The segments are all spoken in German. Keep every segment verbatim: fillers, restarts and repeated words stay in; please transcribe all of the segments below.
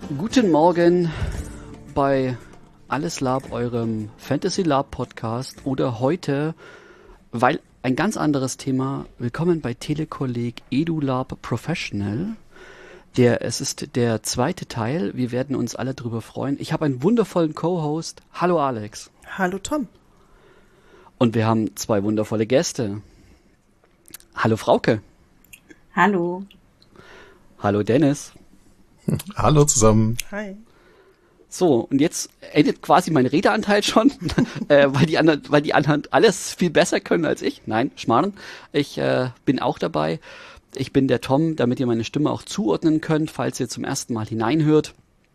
Guten Morgen bei Alles Lab, eurem Fantasy Lab Podcast, oder heute, weil ein ganz anderes Thema, willkommen bei Telekolleg EduLab Professional. Der, es ist der zweite Teil, wir werden uns alle drüber freuen. Ich habe einen wundervollen Co-Host. Hallo Alex. Hallo Tom. Und wir haben zwei wundervolle Gäste. Hallo Frauke. Hallo. Hallo Dennis. Hallo zusammen. Hi. So, und jetzt endet quasi mein Redeanteil schon, äh, weil die anderen, weil die anderen alles viel besser können als ich. Nein, Schmarrn. Ich äh, bin auch dabei. Ich bin der Tom, damit ihr meine Stimme auch zuordnen könnt, falls ihr zum ersten Mal hineinhört.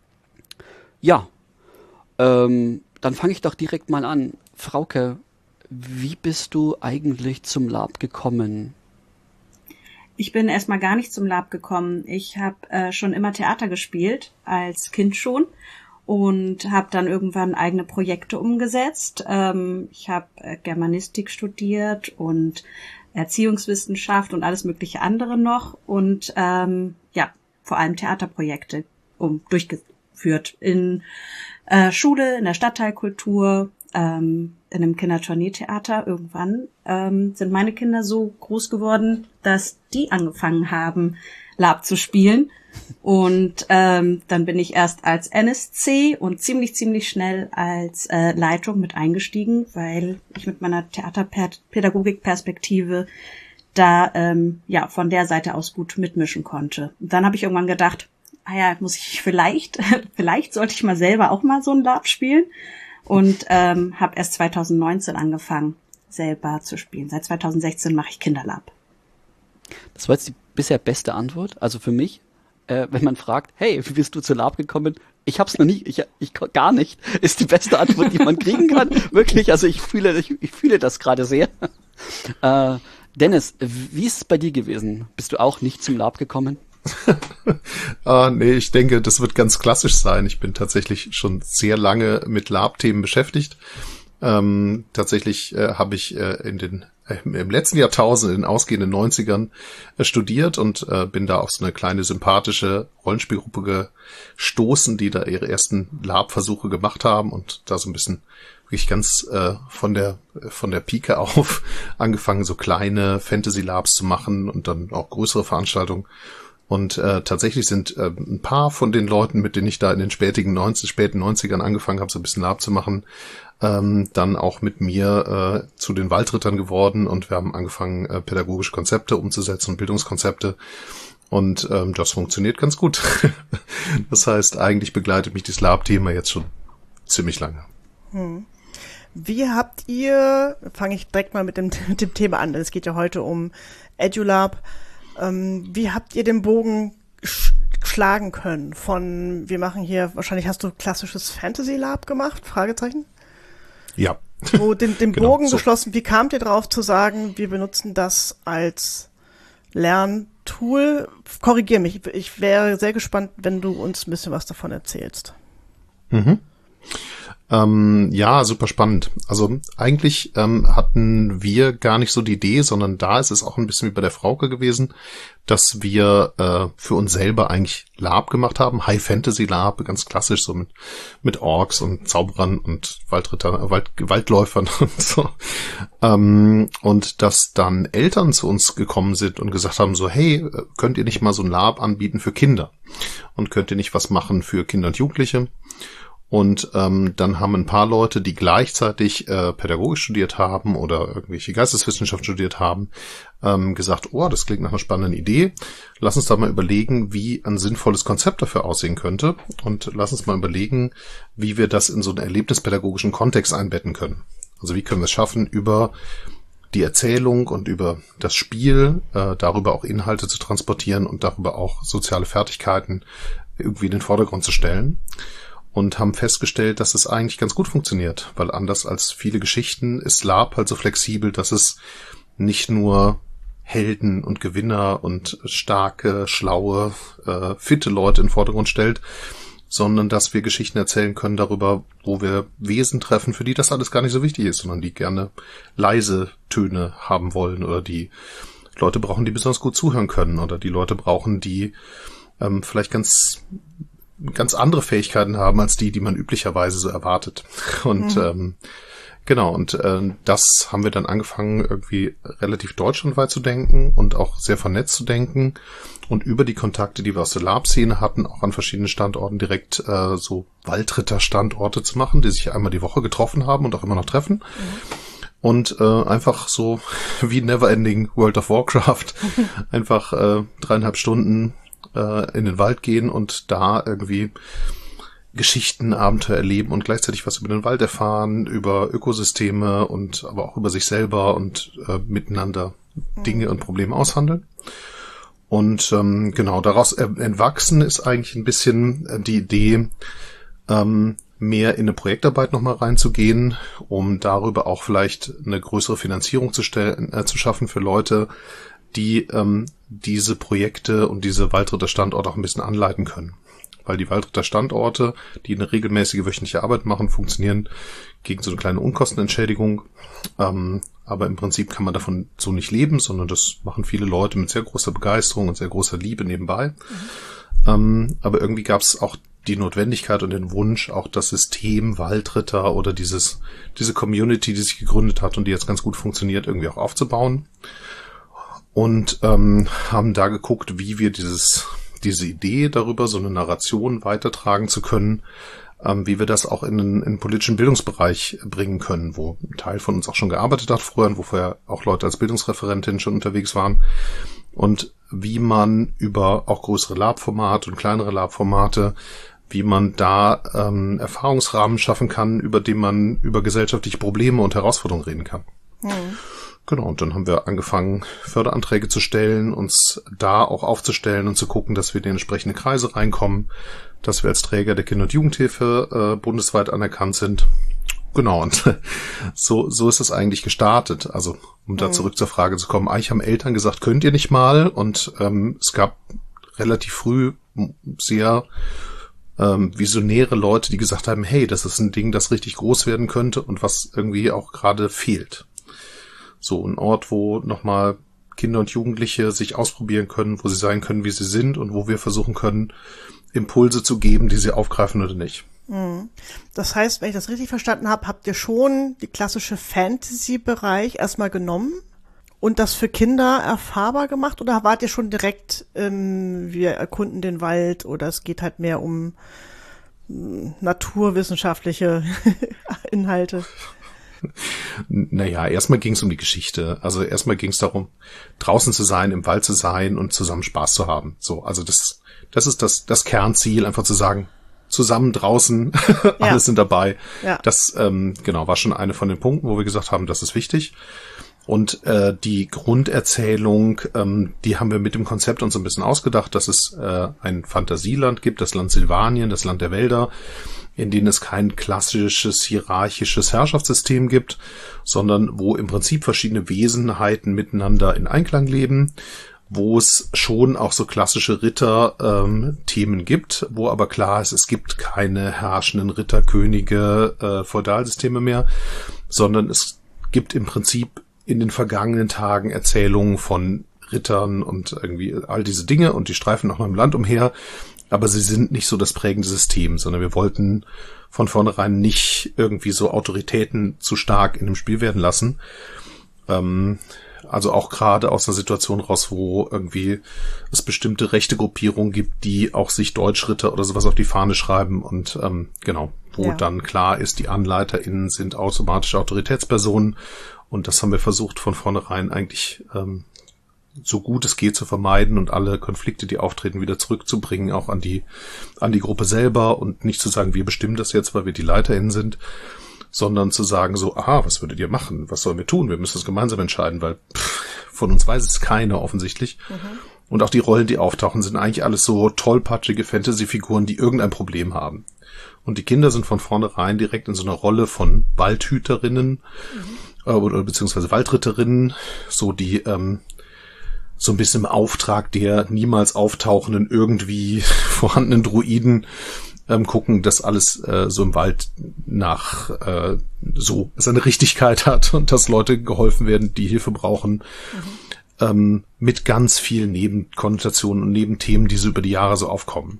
Ja, ähm, dann fange ich doch direkt mal an. Frauke, wie bist du eigentlich zum Lab gekommen? Ich bin erstmal gar nicht zum Lab gekommen. Ich habe äh, schon immer Theater gespielt, als Kind schon, und habe dann irgendwann eigene Projekte umgesetzt. Ähm, ich habe äh, Germanistik studiert und Erziehungswissenschaft und alles mögliche andere noch und ähm, ja, vor allem Theaterprojekte um durchgeführt in äh, Schule, in der Stadtteilkultur, ähm, in einem Kindertourniertheater. Irgendwann ähm, sind meine Kinder so groß geworden, dass die angefangen haben, Lab zu spielen. Und ähm, dann bin ich erst als N S C und ziemlich, ziemlich schnell als äh, Leitung mit eingestiegen, weil ich mit meiner Theaterpädagogik-Perspektive da ähm, ja von der Seite aus gut mitmischen konnte. Und dann habe ich irgendwann gedacht, ah ja, muss ich vielleicht, vielleicht sollte ich mal selber auch mal so ein Lab spielen. Und ähm, habe erst zwanzig neunzehn angefangen, selber zu spielen. Seit zwanzig sechzehn mache ich Kinderlab. Das war jetzt die bisher beste Antwort, also für mich. Äh, wenn man fragt, hey, wie bist du zu Lab gekommen? Ich hab's noch nie, ich, ich gar nicht, ist die beste Antwort, die man kriegen kann. Wirklich, also ich fühle, ich, ich fühle das gerade sehr. Äh, Dennis, wie ist es bei dir gewesen? Bist du auch nicht zum Lab gekommen? ah, nee, ich denke, das wird ganz klassisch sein. Ich bin tatsächlich schon sehr lange mit Lab-Themen beschäftigt. Ähm, tatsächlich äh, habe ich äh, in den äh, im letzten Jahrtausend, in den ausgehenden neunzigern, äh, studiert und äh, bin da auf so eine kleine sympathische Rollenspielgruppe gestoßen, die da ihre ersten Lab-Versuche gemacht haben und da so ein bisschen wirklich ganz äh, von der von der Pike auf angefangen, so kleine Fantasy-Labs zu machen und dann auch größere Veranstaltungen. Und äh, tatsächlich sind äh, ein paar von den Leuten, mit denen ich da in den spätigen neunzig, späten neunzigern angefangen habe, so ein bisschen Lab zu machen, ähm, dann auch mit mir äh, zu den Waldrittern geworden und wir haben angefangen, äh, pädagogische Konzepte umzusetzen und Bildungskonzepte. Und ähm, das funktioniert ganz gut. Das heißt, eigentlich begleitet mich das Lab-Thema jetzt schon ziemlich lange. Hm. Wie habt ihr, fange ich direkt mal mit dem, mit dem Thema an, denn es geht ja heute um EduLab. Ähm, wie habt ihr den Bogen sch- schlagen können von, wir machen hier, wahrscheinlich hast du klassisches Fantasy Lab gemacht, Fragezeichen? Ja. Wo den, den Genau, Bogen so. geschlossen, wie kamt ihr drauf zu sagen, wir benutzen das als Lerntool? Korrigier mich, ich wäre sehr gespannt, wenn du uns ein bisschen was davon erzählst. Mhm. Ähm, ja, super spannend. Also eigentlich ähm, hatten wir gar nicht so die Idee, sondern da ist es auch ein bisschen wie bei der Frauke gewesen, dass wir äh, für uns selber eigentlich Lab gemacht haben, High Fantasy Lab, ganz klassisch, so mit mit Orks und Zauberern und Waldrittern, Wald, Waldläufern und so. Ähm, und dass dann Eltern zu uns gekommen sind und gesagt haben so, hey, könnt ihr nicht mal so ein Lab anbieten für Kinder? Und könnt ihr nicht was machen für Kinder und Jugendliche? Und ähm, dann haben ein paar Leute, die gleichzeitig äh, Pädagogik studiert haben oder irgendwelche Geisteswissenschaften studiert haben, ähm, gesagt, oh, das klingt nach einer spannenden Idee. Lass uns da mal überlegen, wie ein sinnvolles Konzept dafür aussehen könnte. Und lass uns mal überlegen, wie wir das in so einen erlebnispädagogischen Kontext einbetten können. Also wie können wir es schaffen, über die Erzählung und über das Spiel äh, darüber auch Inhalte zu transportieren und darüber auch soziale Fertigkeiten irgendwie in den Vordergrund zu stellen. Und haben festgestellt, dass es eigentlich ganz gut funktioniert, weil anders als viele Geschichten ist Lab halt so flexibel, dass es nicht nur Helden und Gewinner und starke, schlaue, äh, fitte Leute in den Vordergrund stellt, sondern dass wir Geschichten erzählen können darüber, wo wir Wesen treffen, für die das alles gar nicht so wichtig ist, sondern die gerne leise Töne haben wollen oder die Leute brauchen, die besonders gut zuhören können oder die Leute brauchen, die ähm, vielleicht ganz ganz andere Fähigkeiten haben als die, die man üblicherweise so erwartet. Und mhm. ähm, genau, und äh, das haben wir dann angefangen, irgendwie relativ deutschlandweit zu denken und auch sehr vernetzt zu denken und über die Kontakte, die wir aus der Lab-Szene hatten, auch an verschiedenen Standorten direkt äh, so Waldritter-Standorte zu machen, die sich einmal die Woche getroffen haben und auch immer noch treffen. Mhm. Und äh, einfach so wie Neverending World of Warcraft einfach äh, dreieinhalb Stunden äh, in den Wald gehen und da irgendwie Geschichten, Abenteuer erleben und gleichzeitig was über den Wald erfahren, über Ökosysteme und aber auch über sich selber und äh, miteinander Dinge und Probleme aushandeln. Und ähm, genau, daraus entwachsen ist eigentlich ein bisschen äh, die Idee, ähm, mehr in eine Projektarbeit nochmal reinzugehen, um darüber auch vielleicht eine größere Finanzierung zu stellen, äh, zu schaffen für Leute, die ähm, diese Projekte und diese Waldritter-Standorte auch ein bisschen anleiten können. Weil die Waldritter-Standorte, die eine regelmäßige wöchentliche Arbeit machen, funktionieren gegen so eine kleine Unkostenentschädigung. Ähm, aber im Prinzip kann man davon so nicht leben, sondern das machen viele Leute mit sehr großer Begeisterung und sehr großer Liebe nebenbei. Mhm. Ähm, aber irgendwie gab es auch die Notwendigkeit und den Wunsch, auch das System Waldritter oder dieses diese Community, die sich gegründet hat und die jetzt ganz gut funktioniert, irgendwie auch aufzubauen. Und ähm, haben da geguckt, wie wir dieses diese Idee darüber, so eine Narration weitertragen zu können, ähm, wie wir das auch in den, in den politischen Bildungsbereich bringen können, wo ein Teil von uns auch schon gearbeitet hat früher und wo vorher auch Leute als Bildungsreferentin schon unterwegs waren. Und wie man über auch größere Lab-Formate und kleinere Lab-Formate, wie man da ähm, Erfahrungsrahmen schaffen kann, über den man über gesellschaftliche Probleme und Herausforderungen reden kann. Mhm. Genau, und dann haben wir angefangen, Förderanträge zu stellen, uns da auch aufzustellen und zu gucken, dass wir in entsprechende Kreise reinkommen, dass wir als Träger der Kinder- und Jugendhilfe äh, bundesweit anerkannt sind. Genau, und so so ist es eigentlich gestartet. Also, um da zurück zur Frage zu kommen, eigentlich haben Eltern gesagt, könnt ihr nicht mal? Und ähm, es gab relativ früh sehr ähm, visionäre Leute, die gesagt haben, hey, das ist ein Ding, das richtig groß werden könnte und was irgendwie auch gerade fehlt. So ein Ort, wo nochmal Kinder und Jugendliche sich ausprobieren können, wo sie sein können, wie sie sind und wo wir versuchen können, Impulse zu geben, die sie aufgreifen oder nicht. Das heißt, wenn ich das richtig verstanden habe, habt ihr schon die klassische Fantasy-Bereich erstmal genommen und das für Kinder erfahrbar gemacht oder wart ihr schon direkt, ähm, wir erkunden den Wald oder es geht halt mehr um m, naturwissenschaftliche Inhalte? Naja, erstmal ging es um die Geschichte. Also erstmal ging es darum, draußen zu sein, im Wald zu sein und zusammen Spaß zu haben. So, also das, das ist das, das Kernziel, einfach zu sagen, zusammen draußen, ja. Alle sind dabei. Ja. Das ähm, genau war schon eine von den Punkten, wo wir gesagt haben, das ist wichtig. Und äh, die Grunderzählung, ähm, die haben wir mit dem Konzept uns ein bisschen ausgedacht, dass es äh, ein Fantasieland gibt, das Land Silvanien, das Land der Wälder, in denen es kein klassisches hierarchisches Herrschaftssystem gibt, sondern wo im Prinzip verschiedene Wesenheiten miteinander in Einklang leben, wo es schon auch so klassische Ritter-Themen ähm, gibt, wo aber klar ist, es gibt keine herrschenden Ritterkönige, äh, Feudalsysteme mehr, sondern es gibt im Prinzip in den vergangenen Tagen Erzählungen von Rittern und irgendwie all diese Dinge und die streifen auch noch im Land umher, aber sie sind nicht so das prägende System, sondern wir wollten von vornherein nicht irgendwie so Autoritäten zu stark in dem Spiel werden lassen. Ähm, also auch gerade aus einer Situation raus, wo irgendwie es bestimmte rechte Gruppierungen gibt, die auch sich Deutschritter oder sowas auf die Fahne schreiben und ähm, genau, wo ja. dann klar ist, die AnleiterInnen sind automatisch Autoritätspersonen und das haben wir versucht von vornherein eigentlich ähm, so gut es geht zu vermeiden und alle Konflikte, die auftreten, wieder zurückzubringen, auch an die an die Gruppe selber und nicht zu sagen, wir bestimmen das jetzt, weil wir die LeiterInnen sind, sondern zu sagen so, aha, was würdet ihr machen? Was sollen wir tun? Wir müssen es gemeinsam entscheiden, weil pff, von uns weiß es keiner offensichtlich. Mhm. Und auch die Rollen, die auftauchen, sind eigentlich alles so tollpatschige Fantasy-Figuren, die irgendein Problem haben. Und die Kinder sind von vornherein direkt in so einer Rolle von Waldhüterinnen mhm. äh, oder beziehungsweise Waldritterinnen, so die ähm, so ein bisschen im Auftrag der niemals auftauchenden, irgendwie vorhandenen Druiden ähm, gucken, dass alles äh, so im Wald nach äh, so seine Richtigkeit hat und dass Leute geholfen werden, die Hilfe brauchen, mhm. ähm, mit ganz vielen Nebenkonnotationen und Nebenthemen, die so über die Jahre so aufkommen.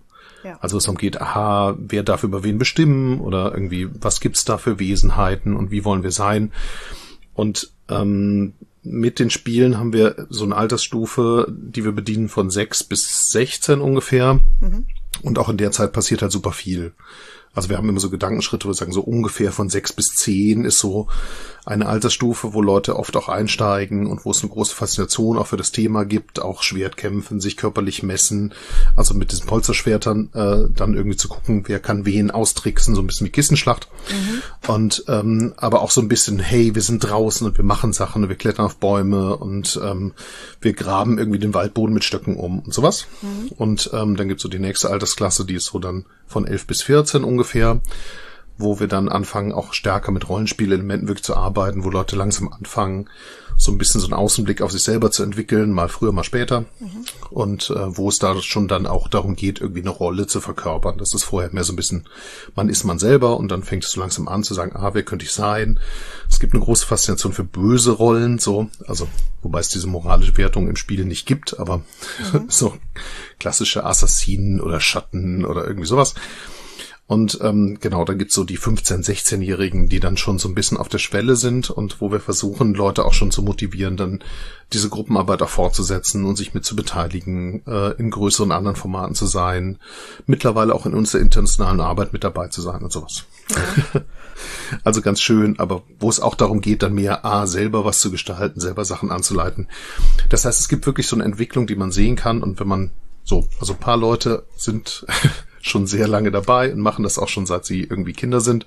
Ja. Also es darum geht, aha, wer darf über wen bestimmen oder irgendwie, was gibt's da für Wesenheiten und wie wollen wir sein? Und ähm, mit den Spielen haben wir so eine Altersstufe, die wir bedienen von sechs bis sechzehn ungefähr. Mhm. Und auch in der Zeit passiert halt super viel. Also wir haben immer so Gedankenschritte, wo wir sagen, so ungefähr von sechs bis zehn ist so eine Altersstufe, wo Leute oft auch einsteigen und wo es eine große Faszination auch für das Thema gibt, auch Schwertkämpfen, sich körperlich messen, also mit diesen Polsterschwertern äh, dann irgendwie zu gucken, wer kann wen austricksen, so ein bisschen wie Kissenschlacht. Mhm. Und ähm, aber auch so ein bisschen, hey, wir sind draußen und wir machen Sachen und wir klettern auf Bäume und ähm, wir graben irgendwie den Waldboden mit Stöcken um und sowas. Mhm. Und ähm, dann gibt's so die nächste Altersklasse, die ist so dann von elf bis vierzehn ungefähr, wo wir dann anfangen, auch stärker mit Rollenspielelementen wirklich zu arbeiten, wo Leute langsam anfangen, so ein bisschen so einen Außenblick auf sich selber zu entwickeln, mal früher, mal später. Mhm. Und äh, wo es da schon dann auch darum geht, irgendwie eine Rolle zu verkörpern. Das ist vorher mehr so ein bisschen, man ist man selber und dann fängt es so langsam an zu sagen, ah, wer könnte ich sein? Es gibt eine große Faszination für böse Rollen, so, also wobei es diese moralische Wertung im Spiel nicht gibt, aber mhm. so klassische Assassinen oder Schatten oder irgendwie sowas. Und ähm, genau, dann gibt's so die fünfzehn-, sechzehnjährigen, die dann schon so ein bisschen auf der Schwelle sind und wo wir versuchen, Leute auch schon zu motivieren, dann diese Gruppenarbeit auch fortzusetzen und sich mit zu beteiligen, äh, in größeren anderen Formaten zu sein, mittlerweile auch in unserer internationalen Arbeit mit dabei zu sein und sowas. Ja. Also ganz schön, aber wo es auch darum geht, dann mehr A, selber was zu gestalten, selber Sachen anzuleiten. Das heißt, es gibt wirklich so eine Entwicklung, die man sehen kann und wenn man so, also ein paar Leute sind schon sehr lange dabei und machen das auch schon seit sie irgendwie Kinder sind.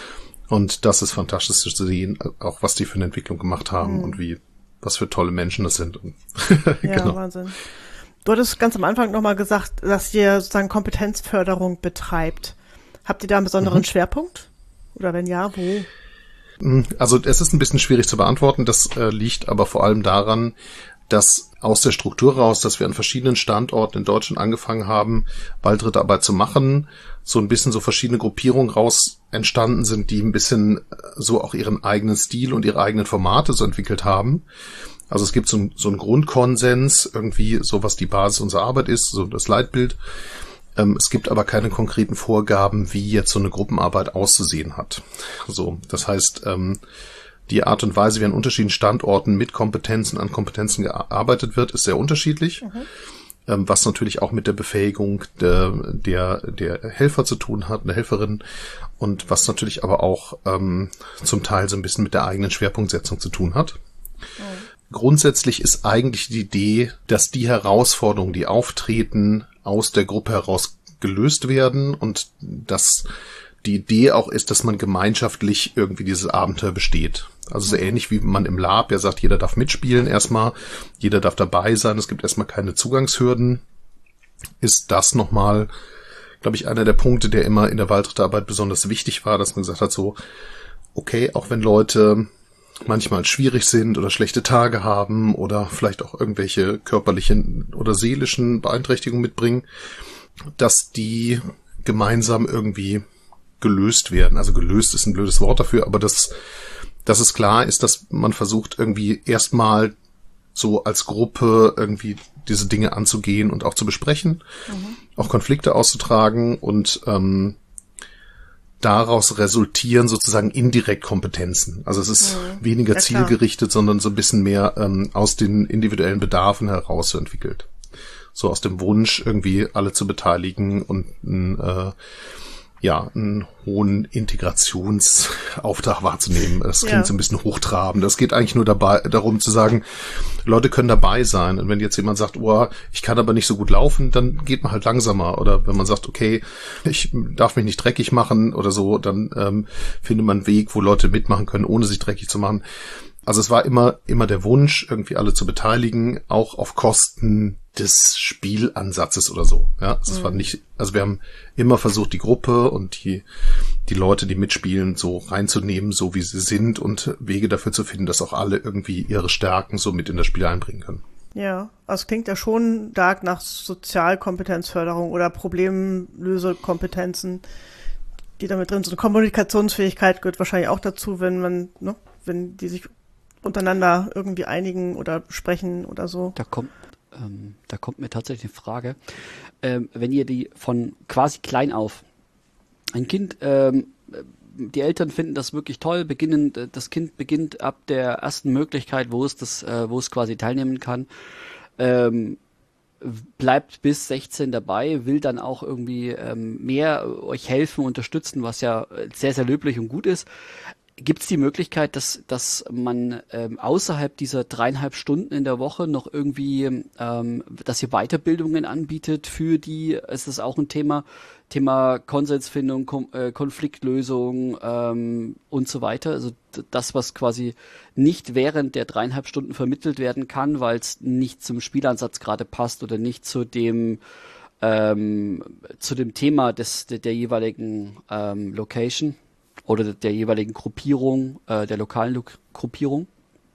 Und das ist fantastisch zu sehen, auch was die für eine Entwicklung gemacht haben mhm. und wie, was für tolle Menschen das sind. Ja, genau. Wahnsinn. Du hattest ganz am Anfang nochmal gesagt, dass ihr sozusagen Kompetenzförderung betreibt. Habt ihr da einen besonderen mhm. Schwerpunkt? Oder wenn ja, wo? Also es ist ein bisschen schwierig zu beantworten. Das äh, liegt aber vor allem daran, dass aus der Struktur raus, dass wir an verschiedenen Standorten in Deutschland angefangen haben, Waldritterarbeit zu machen, so ein bisschen so verschiedene Gruppierungen raus entstanden sind, die ein bisschen so auch ihren eigenen Stil und ihre eigenen Formate so entwickelt haben. Also es gibt so, ein, so einen Grundkonsens, irgendwie so was die Basis unserer Arbeit ist, so das Leitbild. Ähm, es gibt aber keine konkreten Vorgaben, wie jetzt so eine Gruppenarbeit auszusehen hat. So, das heißt, ähm, die Art und Weise, wie an unterschiedlichen Standorten mit Kompetenzen an Kompetenzen gearbeitet wird, ist sehr unterschiedlich, mhm. ähm, was natürlich auch mit der Befähigung der, der, der Helfer zu tun hat, der Helferin und was natürlich aber auch ähm, zum Teil so ein bisschen mit der eigenen Schwerpunktsetzung zu tun hat. Mhm. Grundsätzlich ist eigentlich die Idee, dass die Herausforderungen, die auftreten, aus der Gruppe heraus gelöst werden und dass die Idee auch ist, dass man gemeinschaftlich irgendwie dieses Abenteuer besteht. Also so ähnlich wie man im Lab ja sagt, jeder darf mitspielen erstmal, jeder darf dabei sein, es gibt erstmal keine Zugangshürden, ist das nochmal, glaube ich, einer der Punkte, der immer in der Waldritterarbeit besonders wichtig war, dass man gesagt hat so, okay, auch wenn Leute manchmal schwierig sind oder schlechte Tage haben oder vielleicht auch irgendwelche körperlichen oder seelischen Beeinträchtigungen mitbringen, dass die gemeinsam irgendwie gelöst werden. Also gelöst ist ein blödes Wort dafür, aber dass, dass es klar ist, dass man versucht irgendwie erstmal so als Gruppe irgendwie diese Dinge anzugehen und auch zu besprechen, mhm. auch Konflikte auszutragen und ähm, daraus resultieren sozusagen indirekt Kompetenzen. Also es ist mhm. weniger ja, zielgerichtet, sondern so ein bisschen mehr ähm, aus den individuellen Bedarfen heraus entwickelt. So aus dem Wunsch, irgendwie alle zu beteiligen und äh, ja, einen hohen Integrationsauftrag wahrzunehmen. Das klingt ja. so ein bisschen hochtrabend. Das geht eigentlich nur dabei, darum zu sagen, Leute können dabei sein. Und wenn jetzt jemand sagt, oh, ich kann aber nicht so gut laufen, dann geht man halt langsamer. Oder wenn man sagt, okay, ich darf mich nicht dreckig machen oder so, dann ähm, findet man einen Weg, wo Leute mitmachen können, ohne sich dreckig zu machen. Also es war immer, immer der Wunsch, irgendwie alle zu beteiligen, auch auf Kosten des Spielansatzes oder so. Ja, also mhm. es war nicht, also wir haben immer versucht, die Gruppe und die, die Leute, die mitspielen, so reinzunehmen, so wie sie sind und Wege dafür zu finden, dass auch alle irgendwie ihre Stärken so mit in das Spiel einbringen können. Ja, also es klingt ja schon stark nach Sozialkompetenzförderung oder Problemlösekompetenzen, die damit drin sind. Kommunikationsfähigkeit gehört wahrscheinlich auch dazu, wenn man, ne, wenn die sich untereinander irgendwie einigen oder sprechen oder so. Da kommt ähm, da kommt mir tatsächlich eine Frage. Ähm, wenn ihr die von quasi klein auf, ein Kind, ähm, die Eltern finden das wirklich toll, beginnen, das Kind beginnt ab der ersten Möglichkeit, wo es das, äh, wo es quasi teilnehmen kann, ähm, bleibt bis sechzehn dabei, will dann auch irgendwie ähm, mehr euch helfen, unterstützen, was ja sehr, sehr löblich und gut ist. Gibt es die Möglichkeit, dass, dass man ähm, außerhalb dieser dreieinhalb Stunden in der Woche noch irgendwie, ähm, dass ihr Weiterbildungen anbietet für die, ist das auch ein Thema, Thema Konsensfindung, Kom äh, Konfliktlösung ähm, und so weiter. Also das, was quasi nicht während der dreieinhalb Stunden vermittelt werden kann, weil es nicht zum Spielansatz gerade passt oder nicht zu dem ähm, zu dem Thema des der, der jeweiligen ähm, Location oder der jeweiligen Gruppierung, äh, der lokalen Lo Gruppierung?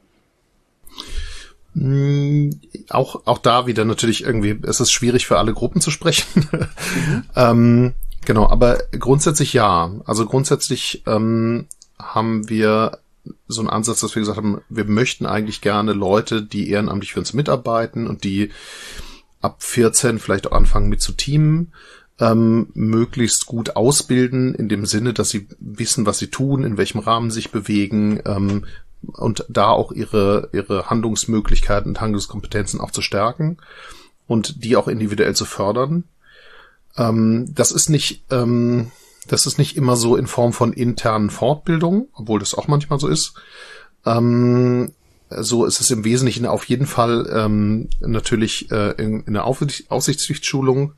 Auch, auch da wieder natürlich irgendwie, es ist schwierig für alle Gruppen zu sprechen. Mhm. ähm, genau, aber grundsätzlich ja. Also grundsätzlich ähm, haben wir so einen Ansatz, dass wir gesagt haben, wir möchten eigentlich gerne Leute, die ehrenamtlich für uns mitarbeiten und die ab vierzehn vielleicht auch anfangen mit zu teamen, ähm, möglichst gut ausbilden, in dem Sinne, dass sie wissen, was sie tun, in welchem Rahmen sich bewegen, ähm, und da auch ihre ihre Handlungsmöglichkeiten und Handlungskompetenzen auch zu stärken und die auch individuell zu fördern. Ähm, das ist nicht ähm, das ist nicht immer so in Form von internen Fortbildungen, obwohl das auch manchmal so ist. Ähm, so ist es im Wesentlichen auf jeden Fall ähm, natürlich äh, in, in der Aufsichtsschulung.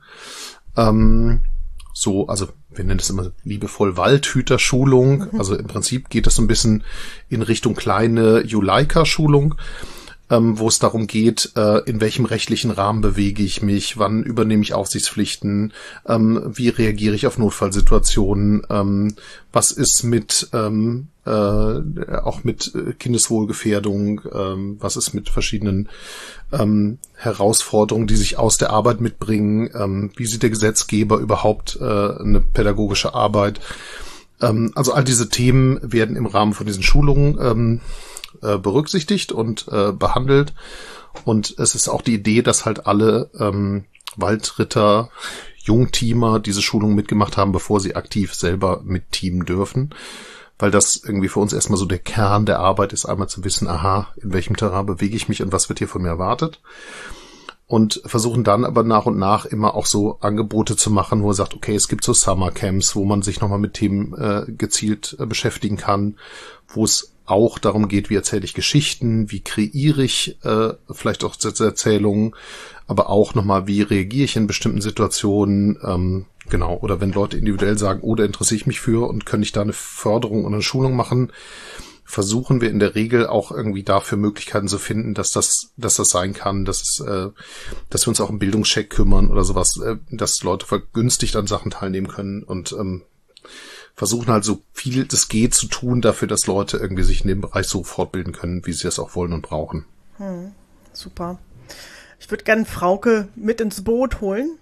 Ähm, so, also wir nennen es immer liebevoll Waldhüterschulung. Also im Prinzip geht das so ein bisschen in Richtung kleine Juleika-Schulung, ähm, wo es darum geht, äh, in welchem rechtlichen Rahmen bewege ich mich, wann übernehme ich Aufsichtspflichten, ähm, wie reagiere ich auf Notfallsituationen, ähm, was ist mit ähm, äh, auch mit Kindeswohlgefährdung, ähm, was ist mit verschiedenen ähm, Herausforderungen, die sich aus der Arbeit mitbringen, ähm, wie sieht der Gesetzgeber überhaupt äh, eine pädagogische Arbeit. Ähm, also all diese Themen werden im Rahmen von diesen Schulungen ähm, äh, berücksichtigt und äh, behandelt. Und es ist auch die Idee, dass halt alle ähm, Waldritter, Jungteamer diese Schulung mitgemacht haben, bevor sie aktiv selber mitteamen dürfen. Weil das irgendwie für uns erstmal so der Kern der Arbeit ist, einmal zu wissen, aha, in welchem Terrain bewege ich mich und was wird hier von mir erwartet. Und versuchen dann aber nach und nach immer auch so Angebote zu machen, wo er sagt, okay, es gibt so Summercamps, wo man sich nochmal mit Themen äh, gezielt äh, beschäftigen kann, wo es auch darum geht, wie erzähle ich Geschichten, wie kreiere ich äh, vielleicht auch Erzählungen, aber auch nochmal, wie reagiere ich in bestimmten Situationen, ähm, genau, oder wenn Leute individuell sagen, oh, da interessiere ich mich für und könnte ich da eine Förderung und eine Schulung machen, versuchen wir in der Regel auch irgendwie dafür Möglichkeiten zu finden, dass das, dass das sein kann, dass es, äh, dass wir uns auch um Bildungscheck kümmern oder sowas, äh, dass Leute vergünstigt an Sachen teilnehmen können und ähm, versuchen halt so viel das geht zu tun dafür, dass Leute irgendwie sich in dem Bereich so fortbilden können, wie sie es auch wollen und brauchen. Hm, super. Ich würde gerne Frauke mit ins Boot holen.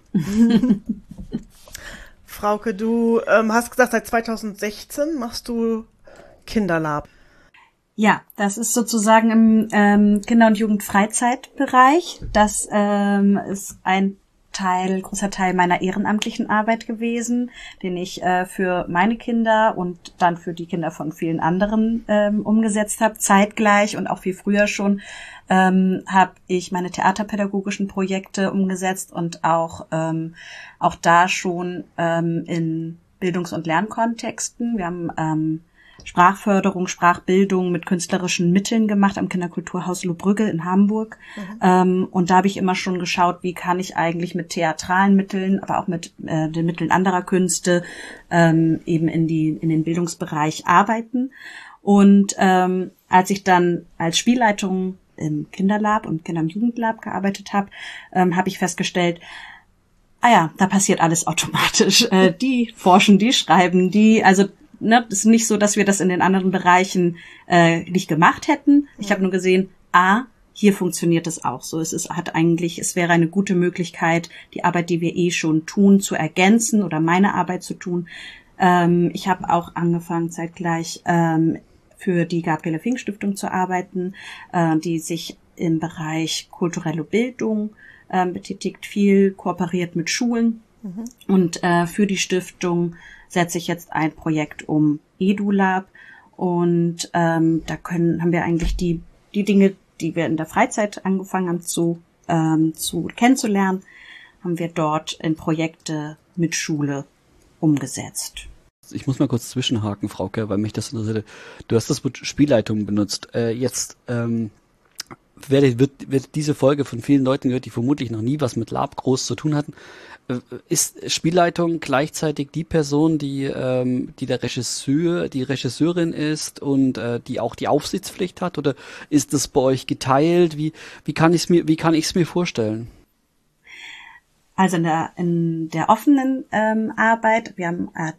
Frauke, du ähm, hast gesagt, seit zweitausendsechzehn machst du Kinderlab. Ja, das ist sozusagen im ähm, Kinder- und Jugendfreizeitbereich. Das ähm, ist ein Teil, großer Teil meiner ehrenamtlichen Arbeit gewesen, den ich äh, für meine Kinder und dann für die Kinder von vielen anderen ähm, umgesetzt habe, zeitgleich und auch viel früher schon ähm, habe ich meine theaterpädagogischen Projekte umgesetzt und auch ähm, auch da schon ähm, in Bildungs- und Lernkontexten. Wir haben ähm, Sprachförderung, Sprachbildung mit künstlerischen Mitteln gemacht am Kinderkulturhaus Lohbrügge in Hamburg. Mhm. Ähm, und da habe ich immer schon geschaut, wie kann ich eigentlich mit theatralen Mitteln, aber auch mit äh, den Mitteln anderer Künste ähm, eben in die in den Bildungsbereich arbeiten. Und ähm, als ich dann als Spielleitung im Kinderlab und Kinder- und Jugendlab gearbeitet habe, ähm, habe ich festgestellt, ah ja, da passiert alles automatisch. Äh, die forschen, die schreiben, die, also ne, es ist nicht so, dass wir das in den anderen Bereichen äh, nicht gemacht hätten. Ich habe nur gesehen, ah, hier funktioniert es auch so. Es ist hat eigentlich, es wäre eine gute Möglichkeit, die Arbeit, die wir eh schon tun, zu ergänzen oder meine Arbeit zu tun. Ähm, ich habe auch angefangen zeitgleich ähm, für die Gabriele Fink Stiftung zu arbeiten, äh, die sich im Bereich kulturelle Bildung äh, betätigt, viel kooperiert mit Schulen. Mhm. Und äh, für die Stiftung setze ich jetzt ein Projekt um EduLab. Und ähm, da können haben wir eigentlich die die Dinge, die wir in der Freizeit angefangen haben zu ähm, zu kennenzulernen, haben wir dort in Projekte mit Schule umgesetzt. Ich muss mal kurz zwischenhaken, Frauke, weil mich das interessiert. Du hast das Wort Spielleitung benutzt. Äh, jetzt ähm, wird, wird, wird diese Folge von vielen Leuten gehört, die vermutlich noch nie was mit Lab groß zu tun hatten. Äh, ist Spielleitung gleichzeitig die Person, die ähm, die der Regisseur, die Regisseurin ist und äh, die auch die Aufsichtspflicht hat? Oder ist das bei euch geteilt? Wie wie kann ich es mir wie kann ich es mir vorstellen? Also in der, in der offenen ähm, Arbeit, wir haben äh,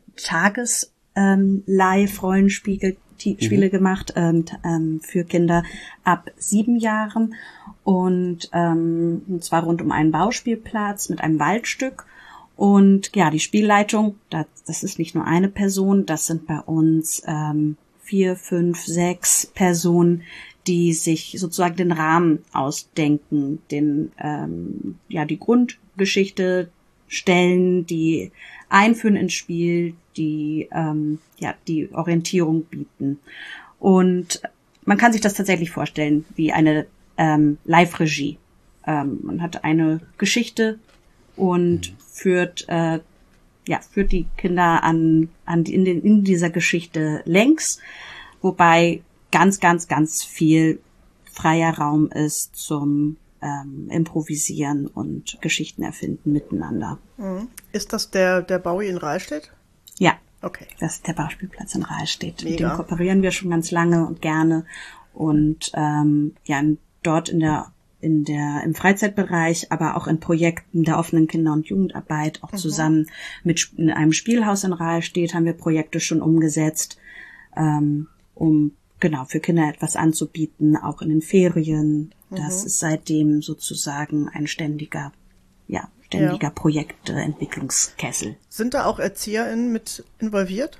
Tages-Live-Rollenspiele ähm, Spiele mhm. gemacht ähm, ähm, für Kinder ab sieben Jahren und, ähm, und zwar rund um einen Bauspielplatz mit einem Waldstück. Und ja, die Spielleitung, das, das ist nicht nur eine Person, das sind bei uns ähm, vier, fünf, sechs Personen, die sich sozusagen den Rahmen ausdenken, den ähm, ja die Grundgeschichte stellen, die einführen ins Spiel, die ähm, ja die Orientierung bieten. Und man kann sich das tatsächlich vorstellen wie eine ähm, Live-Regie. Ähm, man hat eine Geschichte und führt äh, ja führt die Kinder an an die, in, den, in dieser Geschichte längs, wobei ganz, ganz, ganz viel freier Raum ist zum ähm, Improvisieren und Geschichten erfinden miteinander. Mhm. Ist das der der Baui in Rahlstedt? Ja, okay. Das ist der Bauspielplatz in Rahlstedt. Mega. Mit dem kooperieren wir schon ganz lange und gerne. Und ähm, ja, dort in der in der im Freizeitbereich, aber auch in Projekten der offenen Kinder- und Jugendarbeit, auch mhm. zusammen mit in einem Spielhaus in Rahlstedt haben wir Projekte schon umgesetzt, ähm, um genau, für Kinder etwas anzubieten, auch in den Ferien. Das mhm. ist seitdem sozusagen ein ständiger, ja, ständiger ja. Projektentwicklungskessel. Sind da auch ErzieherInnen mit involviert?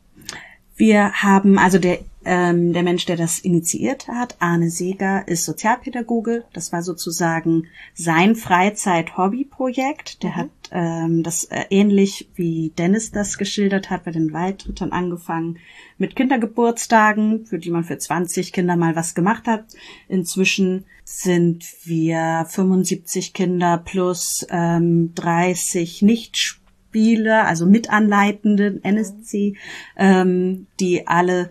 Wir haben, also der, ähm, der Mensch, der das initiiert hat, Arne Seeger, ist Sozialpädagoge. Das war sozusagen sein Freizeit-Hobby-Projekt. Der mhm. hat ähm, das äh, ähnlich wie Dennis das geschildert hat, bei den Waldrittern angefangen mit Kindergeburtstagen, für die man für zwanzig Kinder mal was gemacht hat. Inzwischen sind wir fünfundsiebzig Kinder plus ähm, dreißig nicht Spiele, also Mitanleitende N S C, ähm, die alle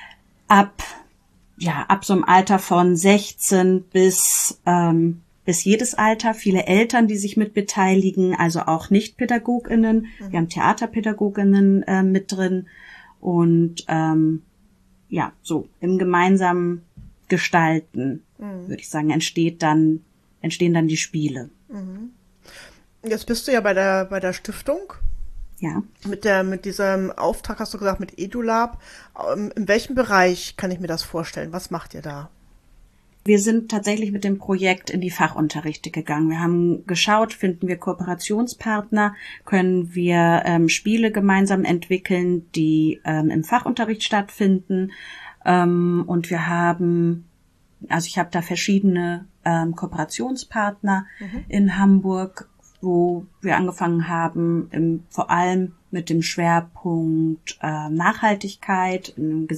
ab ja ab so einem Alter von sechzehn bis ähm, bis jedes Alter, viele Eltern, die sich mit beteiligen, also auch Nicht-PädagogInnen. Mhm. Wir haben Theaterpädagoginnen äh, mit drin und ähm, ja, so im gemeinsamen Gestalten, mhm. würde ich sagen, entsteht dann entstehen dann die Spiele. Mhm. Jetzt bist du ja bei der bei der Stiftung. Ja. Mit der mit diesem Auftrag hast du gesagt mit EduLab. In welchem Bereich kann ich mir das vorstellen? Was macht ihr da? Wir sind tatsächlich mit dem Projekt in die Fachunterrichte gegangen. Wir haben geschaut, finden wir Kooperationspartner, können wir ähm, Spiele gemeinsam entwickeln, die ähm, im Fachunterricht stattfinden. Ähm, und wir haben, also ich habe da verschiedene ähm, Kooperationspartner mhm. in Hamburg, wo wir angefangen haben, im, vor allem mit dem Schwerpunkt äh, Nachhaltigkeit in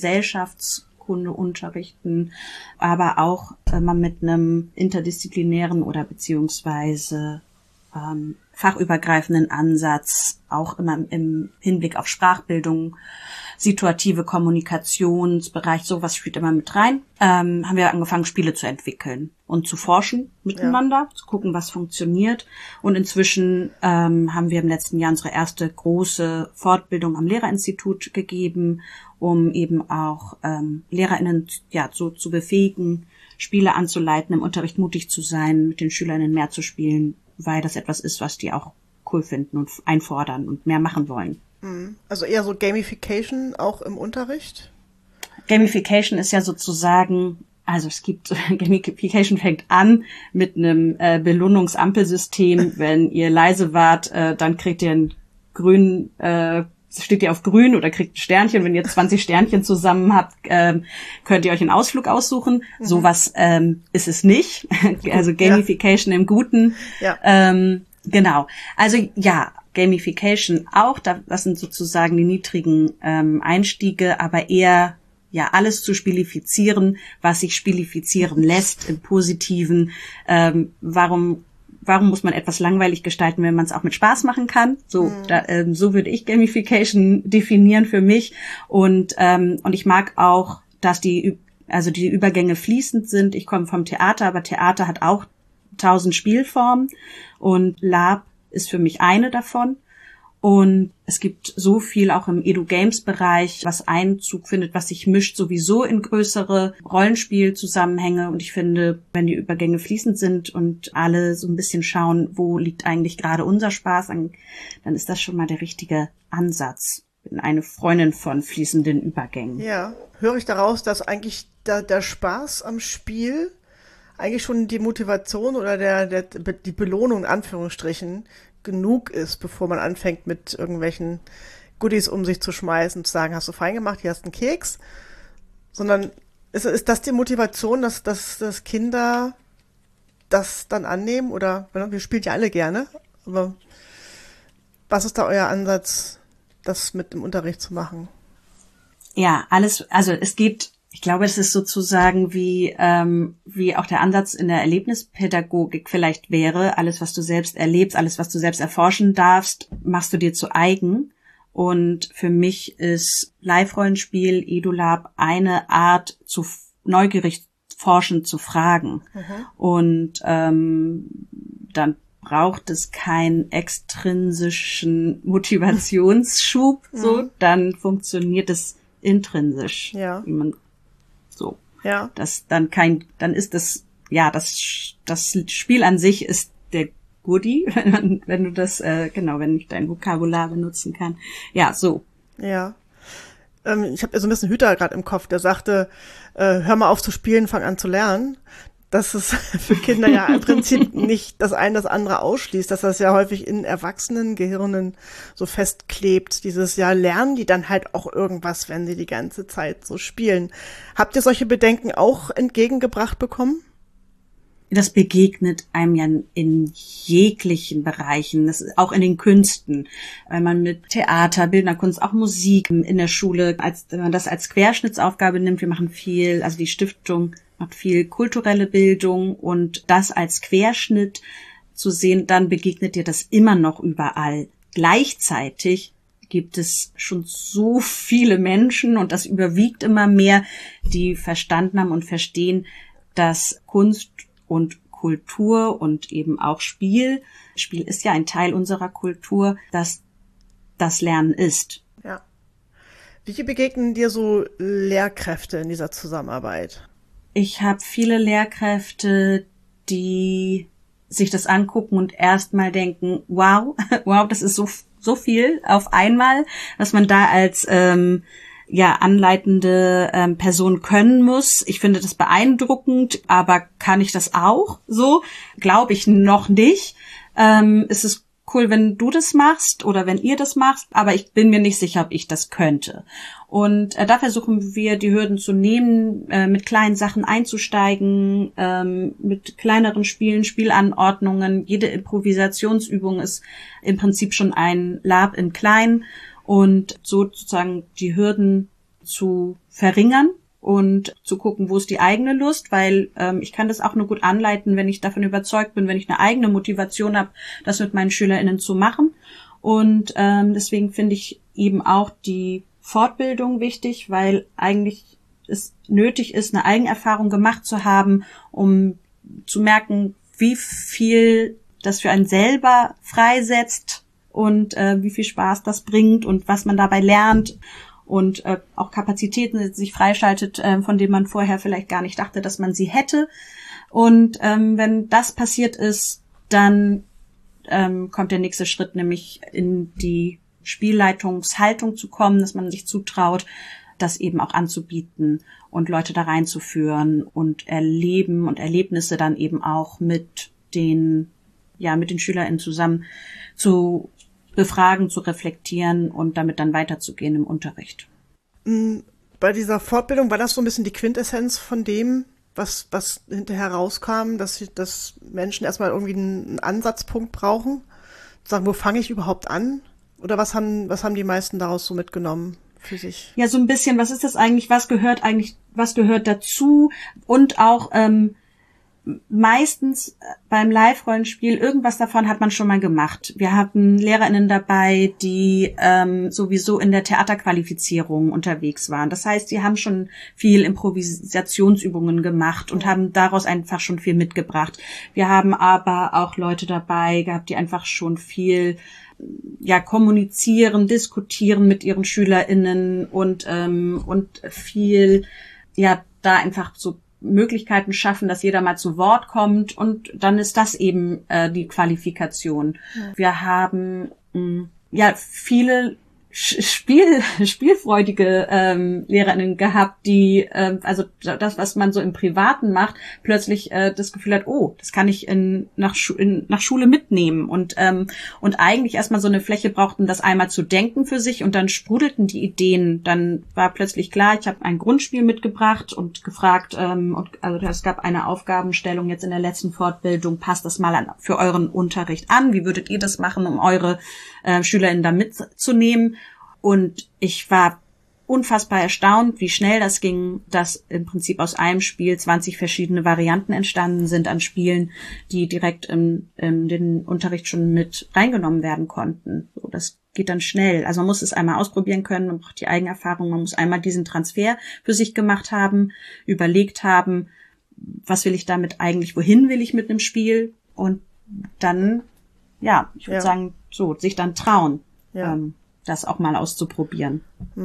Gesellschaftskundeunterrichten, aber auch immer mit einem interdisziplinären oder beziehungsweise ähm, fachübergreifenden Ansatz, auch immer im Hinblick auf Sprachbildung, situative Kommunikationsbereich, sowas spielt immer mit rein, ähm, haben wir angefangen, Spiele zu entwickeln und zu forschen miteinander, ja. zu gucken, was funktioniert. Und inzwischen ähm, haben wir im letzten Jahr unsere erste große Fortbildung am Lehrerinstitut gegeben, um eben auch ähm, LehrerInnen ja, so zu befähigen, Spiele anzuleiten, im Unterricht mutig zu sein, mit den SchülerInnen mehr zu spielen, weil das etwas ist, was die auch cool finden und einfordern und mehr machen wollen. Also eher so Gamification auch im Unterricht? Gamification ist ja sozusagen, also es gibt, Gamification fängt an mit einem äh, Belohnungsampelsystem. Wenn ihr leise wart, äh, dann kriegt ihr einen grünen äh, steht ihr auf grün oder kriegt ein Sternchen. Wenn ihr zwanzig Sternchen zusammen habt, ähm, könnt ihr euch einen Ausflug aussuchen. Mhm. Sowas ähm, ist es nicht. Also Gamification ja. im Guten. Ja. Ähm, genau. Also ja, Gamification auch. Das sind sozusagen die niedrigen ähm, Einstiege, aber eher ja alles zu spielifizieren, was sich spielifizieren lässt im Positiven. Ähm, warum Warum muss man etwas langweilig gestalten, wenn man es auch mit Spaß machen kann? So, mhm. da, ähm, so würde ich Gamification definieren für mich. Und ähm, und ich mag auch, dass die also die Übergänge fließend sind. Ich komme vom Theater, aber Theater hat auch tausend Spielformen und Lab ist für mich eine davon. Und es gibt so viel auch im Edu-Games-Bereich, was Einzug findet, was sich mischt sowieso in größere Rollenspielzusammenhänge. Und ich finde, wenn die Übergänge fließend sind und alle so ein bisschen schauen, wo liegt eigentlich gerade unser Spaß, dann, dann ist das schon mal der richtige Ansatz. Ich bin eine Freundin von fließenden Übergängen. Ja, höre ich daraus, dass eigentlich der, der Spaß am Spiel eigentlich schon die Motivation oder der, der, die Belohnung in Anführungsstrichen genug ist, bevor man anfängt mit irgendwelchen Goodies um sich zu schmeißen, zu sagen, hast du fein gemacht, hier hast du einen Keks, sondern ist, ist das die Motivation, dass, dass, dass Kinder das dann annehmen oder, wir spielen ja alle gerne, aber was ist da euer Ansatz, das mit dem Unterricht zu machen? Ja, alles, also es geht Ich glaube, es ist sozusagen wie ähm, wie auch der Ansatz in der Erlebnispädagogik vielleicht wäre, alles, was du selbst erlebst, alles, was du selbst erforschen darfst, machst du dir zu eigen. Und für mich ist Live-Rollenspiel, EduLab eine Art, zu neugierig forschend zu fragen. Mhm. Und ähm, dann braucht es keinen extrinsischen Motivationsschub, mhm. so, dann funktioniert es intrinsisch. Ja. Wie man So. Ja. Das dann kein, dann ist das, ja, das, das Spiel an sich ist der Goodie, wenn man, wenn du das, äh, genau, wenn ich dein Vokabular benutzen kann. Ja, so. Ja. Ähm, ich habe so ein bisschen Hüter gerade im Kopf, der sagte, äh, hör mal auf zu spielen, fang an zu lernen. Dass es für Kinder ja im Prinzip nicht das eine das andere ausschließt, dass das ja häufig in Erwachsenengehirnen so festklebt. Dieses Jahr lernen die dann halt auch irgendwas, wenn sie die ganze Zeit so spielen. Habt ihr solche Bedenken auch entgegengebracht bekommen? Das begegnet einem ja in jeglichen Bereichen, das ist auch in den Künsten. Wenn man mit Theater, bildender Kunst, auch Musik in der Schule, als wenn man das als Querschnittsaufgabe nimmt, wir machen viel, also die Stiftung macht viel kulturelle Bildung und das als Querschnitt zu sehen, dann begegnet dir das immer noch überall. Gleichzeitig gibt es schon so viele Menschen und das überwiegt immer mehr, die verstanden haben und verstehen, dass Kunst und Kultur und eben auch Spiel, Spiel ist ja ein Teil unserer Kultur, dass das Lernen ist. Ja. Wie begegnen dir so Lehrkräfte in dieser Zusammenarbeit? Ich habe viele Lehrkräfte, die sich das angucken und erstmal denken, wow, wow, das ist so so viel auf einmal, was man da als ähm, ja anleitende ähm, Person können muss. Ich finde das beeindruckend, aber kann ich das auch? So glaube ich noch nicht. Ähm, es ist cool, wenn du das machst oder wenn ihr das macht, aber ich bin mir nicht sicher, ob ich das könnte. Und äh, da versuchen wir, die Hürden zu nehmen, äh, mit kleinen Sachen einzusteigen, ähm, mit kleineren Spielen, Spielanordnungen. Jede Improvisationsübung ist im Prinzip schon ein Lab in klein und sozusagen die Hürden zu verringern und zu gucken, wo ist die eigene Lust, weil ähm, ich kann das auch nur gut anleiten, wenn ich davon überzeugt bin, wenn ich eine eigene Motivation habe, das mit meinen SchülerInnen zu machen. Und ähm, deswegen finde ich eben auch die Fortbildung wichtig, weil eigentlich es nötig ist, eine Eigenerfahrung gemacht zu haben, um zu merken, wie viel das für einen selber freisetzt und äh, wie viel Spaß das bringt und was man dabei lernt. Und äh, auch Kapazitäten sich freischaltet, äh, von denen man vorher vielleicht gar nicht dachte, dass man sie hätte. Und ähm, wenn das passiert ist, dann ähm, kommt der nächste Schritt, nämlich in die Spielleitungshaltung zu kommen, dass man sich zutraut, das eben auch anzubieten und Leute da reinzuführen und Erleben und Erlebnisse dann eben auch mit den, ja, mit den SchülerInnen zusammen zu befragen, zu reflektieren und damit dann weiterzugehen im Unterricht. Bei dieser Fortbildung war das so ein bisschen die Quintessenz von dem, was, was hinterher rauskam, dass, dass Menschen erstmal irgendwie einen Ansatzpunkt brauchen, sagen, wo fange ich überhaupt an? Oder was haben, was haben die meisten daraus so mitgenommen für sich? Ja, so ein bisschen, was ist das eigentlich, was gehört eigentlich, was gehört dazu? Und auch ähm, meistens beim Live-Rollenspiel, irgendwas davon hat man schon mal gemacht. Wir hatten LehrerInnen dabei, die ähm, sowieso in der Theaterqualifizierung unterwegs waren. Das heißt, die haben schon viel Improvisationsübungen gemacht und haben daraus einfach schon viel mitgebracht. Wir haben aber auch Leute dabei gehabt, die einfach schon viel ja kommunizieren, diskutieren mit ihren SchülerInnen und ähm, und viel ja da einfach so Möglichkeiten schaffen, dass jeder mal zu Wort kommt, und dann ist das eben äh, die Qualifikation. Ja. Wir haben mh, ja viele Spiel, spielfreudige ähm, LehrerInnen gehabt, die, ähm, also das, was man so im Privaten macht, plötzlich äh, das Gefühl hat, oh, das kann ich in, nach, Schu- in, nach Schule mitnehmen, und ähm, und eigentlich erstmal so eine Fläche brauchten, das einmal zu denken für sich, und dann sprudelten die Ideen. Dann war plötzlich klar, ich habe ein Grundspiel mitgebracht und gefragt, ähm, und, also es gab eine Aufgabenstellung jetzt in der letzten Fortbildung, passt das mal an, für euren Unterricht an, wie würdet ihr das machen, um eure äh, SchülerInnen da mitzunehmen? Und ich war unfassbar erstaunt, wie schnell das ging, dass im Prinzip aus einem Spiel zwanzig verschiedene Varianten entstanden sind an Spielen, die direkt in, in den Unterricht schon mit reingenommen werden konnten. So, das geht dann schnell. Also man muss es einmal ausprobieren können, man braucht die Eigenerfahrung, man muss einmal diesen Transfer für sich gemacht haben, überlegt haben, was will ich damit eigentlich, wohin will ich mit einem Spiel, und dann, ja, ich würde ja. sagen, so, sich dann trauen. Ja. Ähm, das auch mal auszuprobieren.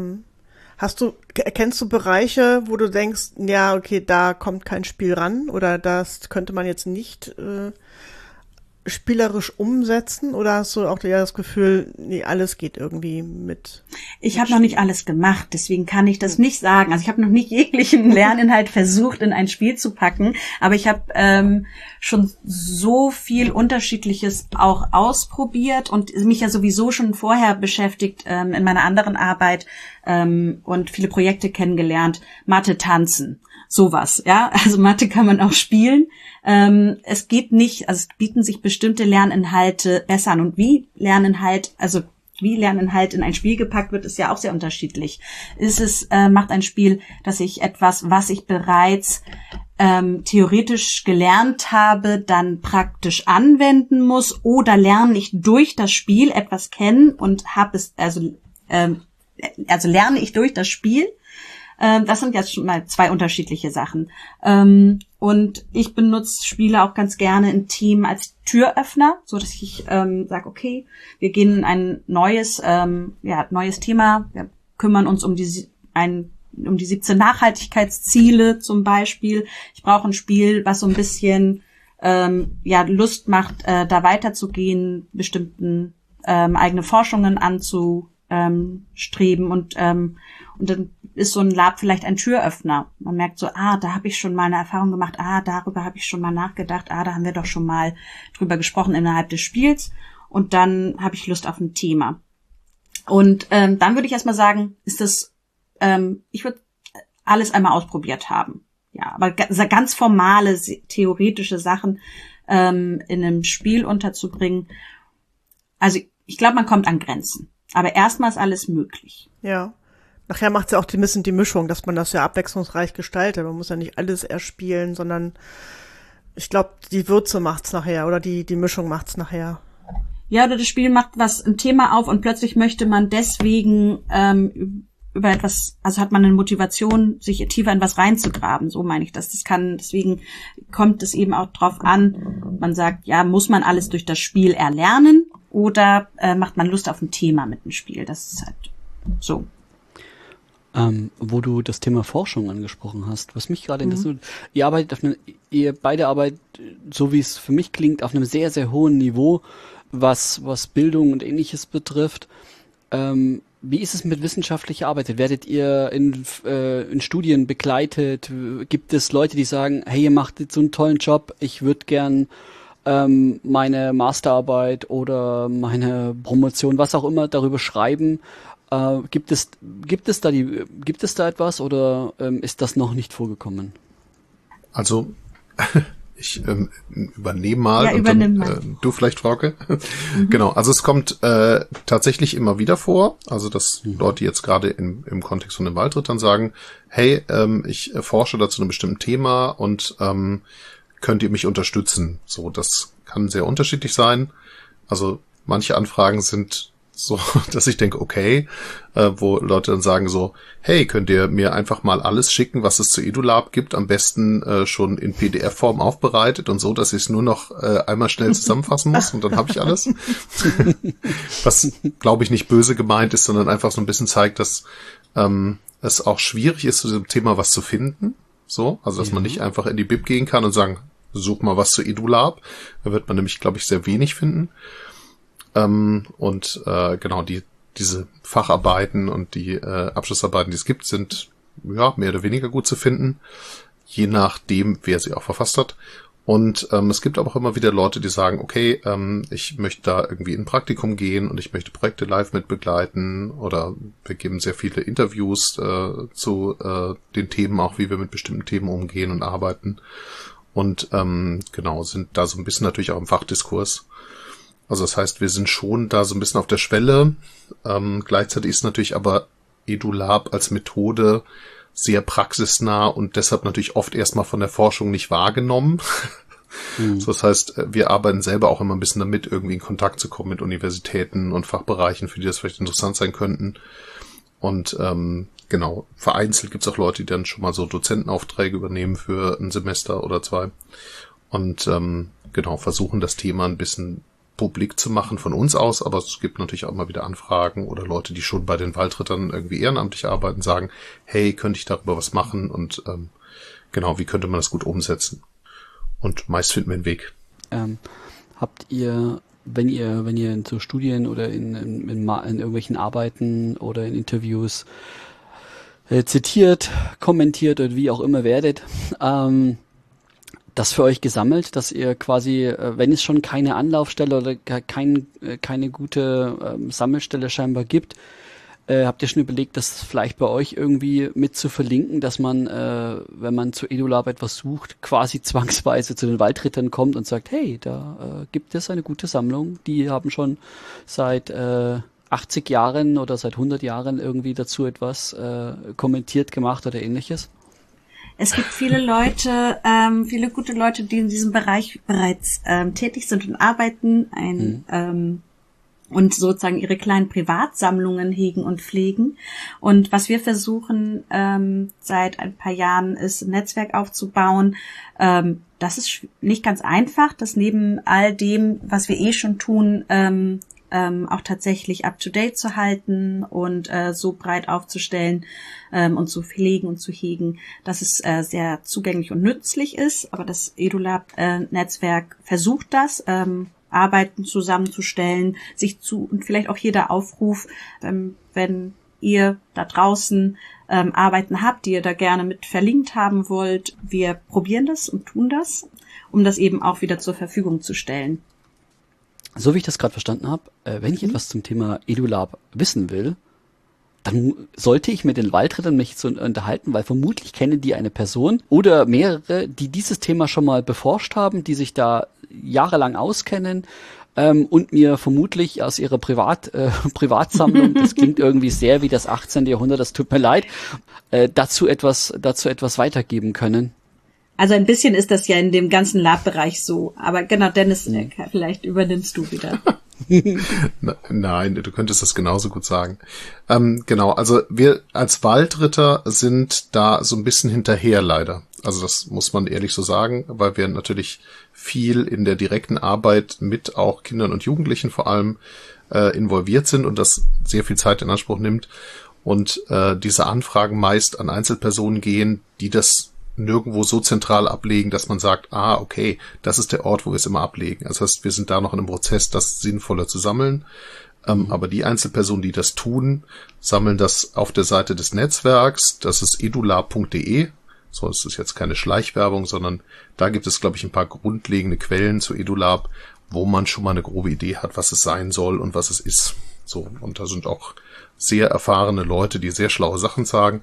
Hast du, kennst du Bereiche, wo du denkst, ja, okay, da kommt kein Spiel ran, oder das könnte man jetzt nicht äh, spielerisch umsetzen, oder hast du auch ja das Gefühl, nee, alles geht irgendwie mit? Ich habe noch nicht alles gemacht, deswegen kann ich das nicht sagen. Also ich habe noch nicht jeglichen Lerninhalt versucht, in ein Spiel zu packen, aber ich habe ähm, schon so viel Unterschiedliches auch ausprobiert und mich ja sowieso schon vorher beschäftigt ähm, in meiner anderen Arbeit ähm, und viele Projekte kennengelernt. Mathe, Tanzen, sowas, ja. Also Mathe kann man auch spielen. Ähm, es geht nicht, also es bieten sich bestimmte Lerninhalte besser an. Und wie Lerninhalt, also wie Lerninhalt in ein Spiel gepackt wird, ist ja auch sehr unterschiedlich. Ist es, äh, macht ein Spiel, dass ich etwas, was ich bereits ähm, theoretisch gelernt habe, dann praktisch anwenden muss, oder lerne ich durch das Spiel etwas kennen und habe es, also, ähm, also lerne ich durch das Spiel. Das sind jetzt schon mal zwei unterschiedliche Sachen. Und ich benutze Spiele auch ganz gerne im Team als Türöffner, so dass ich ähm, sage, okay, wir gehen in ein neues, ähm, ja, neues Thema. Wir kümmern uns um die ein um die siebzehn Nachhaltigkeitsziele zum Beispiel. Ich brauche ein Spiel, was so ein bisschen ähm, ja Lust macht, äh, da weiterzugehen, bestimmten ähm, eigene Forschungen anzustreben ähm, und ähm, und dann ist so ein Lab vielleicht ein Türöffner. Man merkt so, ah, da habe ich schon mal eine Erfahrung gemacht, ah, darüber habe ich schon mal nachgedacht, ah, da haben wir doch schon mal drüber gesprochen innerhalb des Spiels, und dann habe ich Lust auf ein Thema. Und ähm, dann würde ich erstmal sagen, ist das, ähm, ich würde alles einmal ausprobiert haben. Ja, aber ganz formale, theoretische Sachen ähm, in einem Spiel unterzubringen, also ich glaube, man kommt an Grenzen. Aber erstmal ist alles möglich. Ja. Nachher macht es ja auch die bisschen die Mischung, dass man das ja abwechslungsreich gestaltet. Man muss ja nicht alles erspielen, sondern ich glaube, die Würze macht's nachher, oder die die Mischung macht's nachher. Ja, oder das Spiel macht was, ein Thema auf, und plötzlich möchte man deswegen ähm, über etwas, also hat man eine Motivation, sich tiefer in was reinzugraben. So meine ich das. Das kann, deswegen kommt es eben auch drauf an. Man sagt, ja, muss man alles durch das Spiel erlernen, oder äh, macht man Lust auf ein Thema mit dem Spiel? Das ist halt so. Ähm, wo du das Thema Forschung angesprochen hast, was mich gerade mhm. interessiert, ihr arbeitet auf eine, ihr beide arbeitet, so wie es für mich klingt, auf einem sehr, sehr hohen Niveau, was, was Bildung und Ähnliches betrifft. Ähm, wie ist es mit wissenschaftlicher Arbeit? Werdet ihr in, äh, in Studien begleitet? Gibt es Leute, die sagen, hey, ihr macht jetzt so einen tollen Job, ich würde gern ähm, meine Masterarbeit oder meine Promotion, was auch immer, darüber schreiben. Äh, gibt es, gibt es da die, gibt es da etwas oder ähm, ist das noch nicht vorgekommen? Also, ich ähm, übernehme mal. Ja, und übernimm dann, mal. Äh, du vielleicht, Frauke. Mhm. Genau, also es kommt äh, tatsächlich immer wieder vor, also dass mhm. Leute jetzt gerade im, im Kontext von dem Waldritt dann sagen, hey, ähm, ich forsche da zu einem bestimmten Thema und ähm, könnt ihr mich unterstützen? So, das kann sehr unterschiedlich sein. Also manche Anfragen sind so, dass ich denke, okay, äh, wo Leute dann sagen so, hey, könnt ihr mir einfach mal alles schicken, was es zu EduLab gibt, am besten äh, schon in P D F-Form aufbereitet und so, dass ich es nur noch äh, einmal schnell zusammenfassen muss und dann habe ich alles. Was, glaube ich, nicht böse gemeint ist, sondern einfach so ein bisschen zeigt, dass ähm, es auch schwierig ist, zu diesem Thema was zu finden. So, also dass ja. man nicht einfach in die Bib gehen kann und sagen, such mal was zu EduLab. Da wird man nämlich, glaube ich, sehr wenig finden. Ähm, und äh, genau, die diese Facharbeiten und die äh, Abschlussarbeiten, die es gibt, sind ja mehr oder weniger gut zu finden, je nachdem, wer sie auch verfasst hat. Und ähm, es gibt aber auch immer wieder Leute, die sagen, okay, ähm, ich möchte da irgendwie in ein Praktikum gehen und ich möchte Projekte live mit begleiten, oder wir geben sehr viele Interviews äh, zu äh, den Themen, auch wie wir mit bestimmten Themen umgehen und arbeiten. Und ähm, genau, sind da so ein bisschen natürlich auch im Fachdiskurs. Also das heißt, wir sind schon da so ein bisschen auf der Schwelle. Ähm, gleichzeitig ist natürlich aber EduLab als Methode sehr praxisnah und deshalb natürlich oft erstmal von der Forschung nicht wahrgenommen. Mhm. So, das heißt, wir arbeiten selber auch immer ein bisschen damit, irgendwie in Kontakt zu kommen mit Universitäten und Fachbereichen, für die das vielleicht interessant sein könnten. Und ähm, genau, vereinzelt gibt es auch Leute, die dann schon mal so Dozentenaufträge übernehmen für ein Semester oder zwei. Und ähm, genau, versuchen das Thema ein bisschen publik zu machen von uns aus, aber es gibt natürlich auch immer wieder Anfragen oder Leute, die schon bei den Waldrittern irgendwie ehrenamtlich arbeiten, sagen, hey, könnte ich darüber was machen und ähm, genau, wie könnte man das gut umsetzen? Und meist finden wir einen Weg. Ähm, habt ihr, wenn ihr, wenn ihr in so Studien oder in, in, in, in irgendwelchen Arbeiten oder in Interviews äh, zitiert, kommentiert oder wie auch immer werdet, ähm, das für euch gesammelt, dass ihr quasi, wenn es schon keine Anlaufstelle oder kein, keine gute ähm, Sammelstelle scheinbar gibt, äh, habt ihr schon überlegt, das vielleicht bei euch irgendwie mit zu verlinken, dass man, äh, wenn man zu EduLab etwas sucht, quasi zwangsweise zu den Waldrittern kommt und sagt, hey, da äh, gibt es eine gute Sammlung, die haben schon seit äh, achtzig Jahren oder seit hundert Jahren irgendwie dazu etwas äh, kommentiert, gemacht oder ähnliches? Es gibt viele Leute, ähm, viele gute Leute, die in diesem Bereich bereits ähm, tätig sind und arbeiten ein, mhm. ähm, und sozusagen ihre kleinen Privatsammlungen hegen und pflegen. Und was wir versuchen ähm, seit ein paar Jahren ist, ein Netzwerk aufzubauen. Ähm, das ist nicht ganz einfach, das neben all dem, was wir eh schon tun, ähm, Ähm, auch tatsächlich up-to-date zu halten und äh, so breit aufzustellen ähm, und zu pflegen und zu hegen, dass es äh, sehr zugänglich und nützlich ist. Aber das EduLab-Netzwerk äh, versucht das, ähm, Arbeiten zusammenzustellen, sich zu, und vielleicht auch hier der Aufruf, ähm, wenn ihr da draußen ähm, Arbeiten habt, die ihr da gerne mit verlinkt haben wollt, wir probieren das und tun das, um das eben auch wieder zur Verfügung zu stellen. So wie ich das gerade verstanden habe, äh, wenn ich mhm. etwas zum Thema EduLab wissen will, dann sollte ich mit den Waldrittern mich so unterhalten, weil vermutlich kennen die eine Person oder mehrere, die dieses Thema schon mal beforscht haben, die sich da jahrelang auskennen ähm, und mir vermutlich aus ihrer Privat, äh, Privatsammlung, das klingt irgendwie sehr wie das achtzehnten Jahrhundert, das tut mir leid, äh, dazu etwas, dazu etwas weitergeben können. Also ein bisschen ist das ja in dem ganzen Lab-Bereich so. Aber genau, Dennis, mhm. vielleicht übernimmst du wieder. Nein, du könntest das genauso gut sagen. Ähm, genau, also wir als Waldritter sind da so ein bisschen hinterher leider. Also das muss man ehrlich so sagen, weil wir natürlich viel in der direkten Arbeit mit auch Kindern und Jugendlichen vor allem äh, involviert sind und das sehr viel Zeit in Anspruch nimmt. Und äh, diese Anfragen meist an Einzelpersonen gehen, die das nirgendwo so zentral ablegen, dass man sagt, ah, okay, das ist der Ort, wo wir es immer ablegen. Das heißt, wir sind da noch in einem Prozess, das sinnvoller zu sammeln. Ähm, mhm. Aber die Einzelpersonen, die das tun, sammeln das auf der Seite des Netzwerks. Das ist edulab punkt de So, es ist jetzt keine Schleichwerbung, sondern da gibt es, glaube ich, ein paar grundlegende Quellen zu EduLab, wo man schon mal eine grobe Idee hat, was es sein soll und was es ist. So, und da sind auch sehr erfahrene Leute, die sehr schlaue Sachen sagen.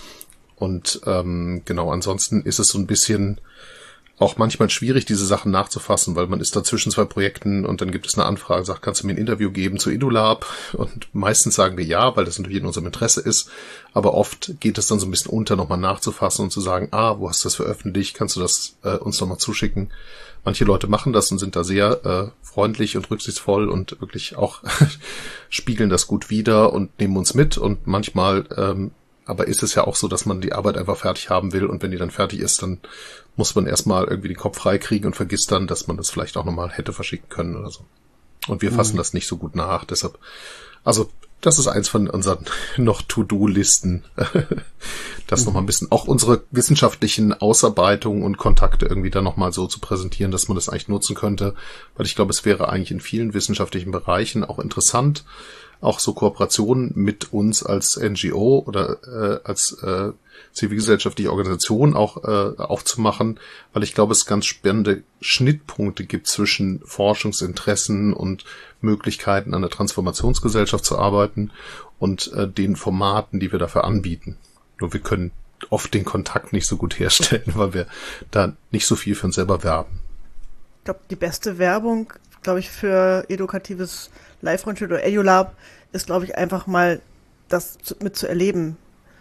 Und ähm, genau, ansonsten ist es so ein bisschen auch manchmal schwierig, diese Sachen nachzufassen, weil man ist da zwischen zwei Projekten und dann gibt es eine Anfrage, sagt, kannst du mir ein Interview geben zu EduLab? Und meistens sagen wir ja, weil das natürlich in unserem Interesse ist. Aber oft geht es dann so ein bisschen unter, nochmal nachzufassen und zu sagen, ah, wo hast du das veröffentlicht? Kannst du das äh, uns nochmal zuschicken? Manche Leute machen das und sind da sehr äh, freundlich und rücksichtsvoll und wirklich auch spiegeln das gut wider und nehmen uns mit. Und manchmal ähm, aber ist es ja auch so, dass man die Arbeit einfach fertig haben will und wenn die dann fertig ist, dann muss man erstmal irgendwie den Kopf frei kriegen und vergisst dann, dass man das vielleicht auch nochmal hätte verschicken können oder so. Und wir fassen mhm. das nicht so gut nach, deshalb, also das ist eins von unseren noch To-Do-Listen, das mhm. nochmal ein bisschen, auch unsere wissenschaftlichen Ausarbeitungen und Kontakte irgendwie dann nochmal so zu präsentieren, dass man das eigentlich nutzen könnte, weil ich glaube, es wäre eigentlich in vielen wissenschaftlichen Bereichen auch interessant, auch so Kooperationen mit uns als N G O oder äh, als äh, zivilgesellschaftliche Organisation auch äh, aufzumachen, weil ich glaube, es ganz spannende Schnittpunkte gibt zwischen Forschungsinteressen und Möglichkeiten an der Transformationsgesellschaft zu arbeiten und äh, den Formaten, die wir dafür anbieten. Nur wir können oft den Kontakt nicht so gut herstellen, weil wir da nicht so viel für uns selber werben. Ich glaube, die beste Werbung, glaube ich, für edukatives Live-Rollenspiel oder EduLab ist, glaube ich, einfach mal das mit zu erleben.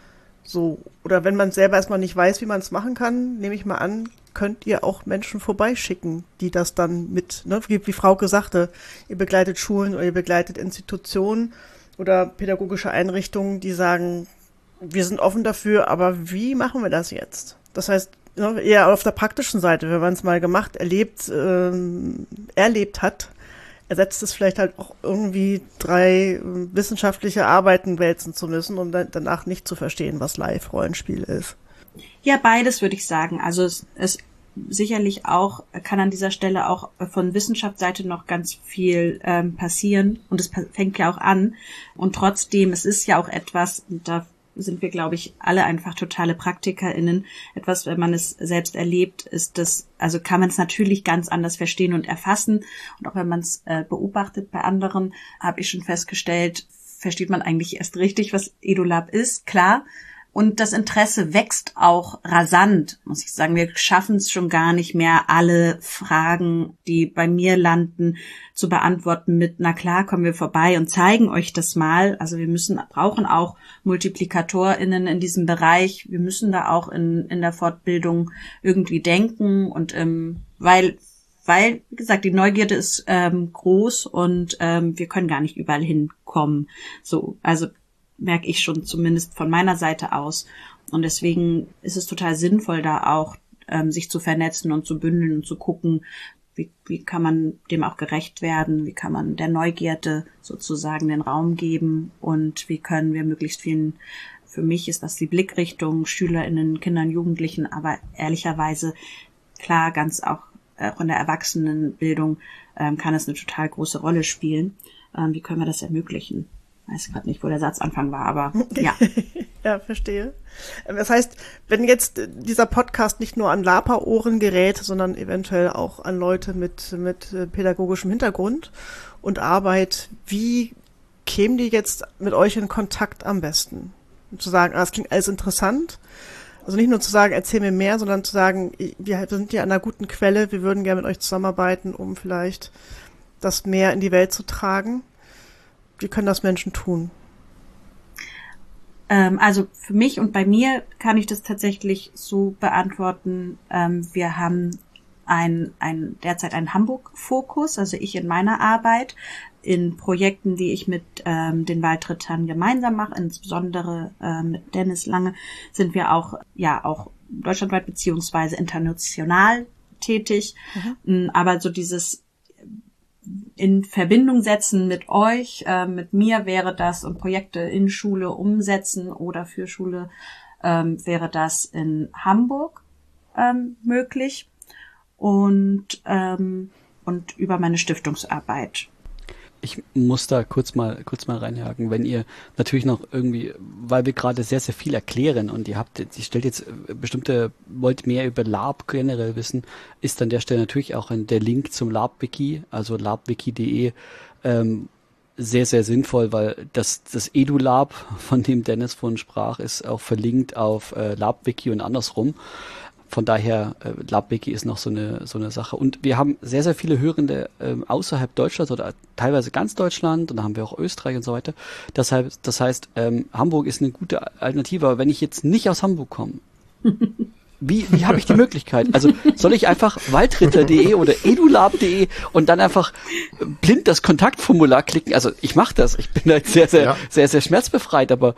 So, oder wenn man selber erstmal nicht weiß, wie man es machen kann, nehme ich mal an, könnt ihr auch Menschen vorbeischicken, die das dann mit, ne, wie, wie Frauke sagte, ihr begleitet Schulen oder ihr begleitet Institutionen oder pädagogische Einrichtungen, die sagen, wir sind offen dafür, aber wie machen wir das jetzt? Das heißt, ne, eher auf der praktischen Seite, wenn man es mal gemacht, erlebt, ähm, erlebt hat, ersetzt es vielleicht halt auch irgendwie drei wissenschaftliche Arbeiten wälzen zu müssen und dann, danach nicht zu verstehen, was Live-Rollenspiel ist. Ja, beides würde ich sagen. Also es, es sicherlich auch, kann an dieser Stelle auch von Wissenschaftsseite noch ganz viel ähm, passieren und es fängt ja auch an. Und trotzdem, es ist ja auch etwas, und da sind wir, glaube ich, alle einfach totale PraktikerInnen. Etwas, wenn man es selbst erlebt, ist das, also kann man es natürlich ganz anders verstehen und erfassen. Und auch wenn man es äh, beobachtet bei anderen, habe ich schon festgestellt, versteht man eigentlich erst richtig, was EduLab ist, klar. Und das Interesse wächst auch rasant, muss ich sagen. Wir schaffen es schon gar nicht mehr, alle Fragen, die bei mir landen, zu beantworten mit, na klar, kommen wir vorbei und zeigen euch das mal. Also wir müssen, brauchen auch MultiplikatorInnen in diesem Bereich. Wir müssen da auch in, in der Fortbildung irgendwie denken und, ähm, weil, weil, wie gesagt, die Neugierde ist, ähm, groß und, ähm, wir können gar nicht überall hinkommen. So, also, merke ich schon zumindest von meiner Seite aus. Und deswegen ist es total sinnvoll, da auch ähm, sich zu vernetzen und zu bündeln und zu gucken, wie, wie kann man dem auch gerecht werden, wie kann man der Neugierde sozusagen den Raum geben und wie können wir möglichst vielen, für mich ist das die Blickrichtung, SchülerInnen, Kindern, Jugendlichen, aber ehrlicherweise, klar, ganz auch äh, von der Erwachsenenbildung ähm, kann es eine total große Rolle spielen. Ähm, wie können wir das ermöglichen? Ich weiß gerade nicht, wo der Satzanfang war, aber ja. Ja, verstehe. Das heißt, wenn jetzt dieser Podcast nicht nur an Lapa-Ohren gerät, sondern eventuell auch an Leute mit, mit pädagogischem Hintergrund und Arbeit, wie kämen die jetzt mit euch in Kontakt am besten? Und zu sagen, ah, das klingt alles interessant. Also nicht nur zu sagen, erzähl mir mehr, sondern zu sagen, wir sind ja an einer guten Quelle, wir würden gerne mit euch zusammenarbeiten, um vielleicht das mehr in die Welt zu tragen. Wie können das Menschen tun? Ähm, also für mich und bei mir kann ich das tatsächlich so beantworten. Ähm, wir haben ein, ein, derzeit einen Hamburg-Fokus, also ich in meiner Arbeit, in Projekten, die ich mit ähm, den Waldrittern gemeinsam mache, insbesondere äh, mit Dennis Lange, sind wir auch, ja, auch deutschlandweit beziehungsweise international tätig. Mhm. Aber so dieses in Verbindung setzen mit euch, äh, mit mir wäre das und Projekte in Schule umsetzen oder für Schule ähm, wäre das in Hamburg ähm, möglich und ähm, und über meine Stiftungsarbeit. Ich muss da kurz mal kurz mal reinhaken, wenn ihr natürlich noch irgendwie, weil wir gerade sehr, sehr viel erklären und ihr habt, ihr stellt jetzt bestimmte, wollt mehr über Lab generell wissen, ist an der Stelle natürlich auch der Link zum Lab-Wiki, also labwiki punkt de, ähm, sehr, sehr sinnvoll, weil das, das EduLab, von dem Dennis vorhin sprach, ist auch verlinkt auf äh, LabWiki und andersrum. Von daher, äh, LabWiki ist noch so eine so eine Sache. Und wir haben sehr, sehr viele Hörende äh, außerhalb Deutschlands oder teilweise ganz Deutschland und da haben wir auch Österreich und so weiter. Deshalb, das heißt, ähm, Hamburg ist eine gute Alternative, aber wenn ich jetzt nicht aus Hamburg komme, wie, wie habe ich die Möglichkeit? Also soll ich einfach waldritter punkt de oder edulab punkt de und dann einfach blind das Kontaktformular klicken? Also ich mache das. Ich bin da jetzt sehr, sehr, ja. sehr, sehr schmerzbefreit, aber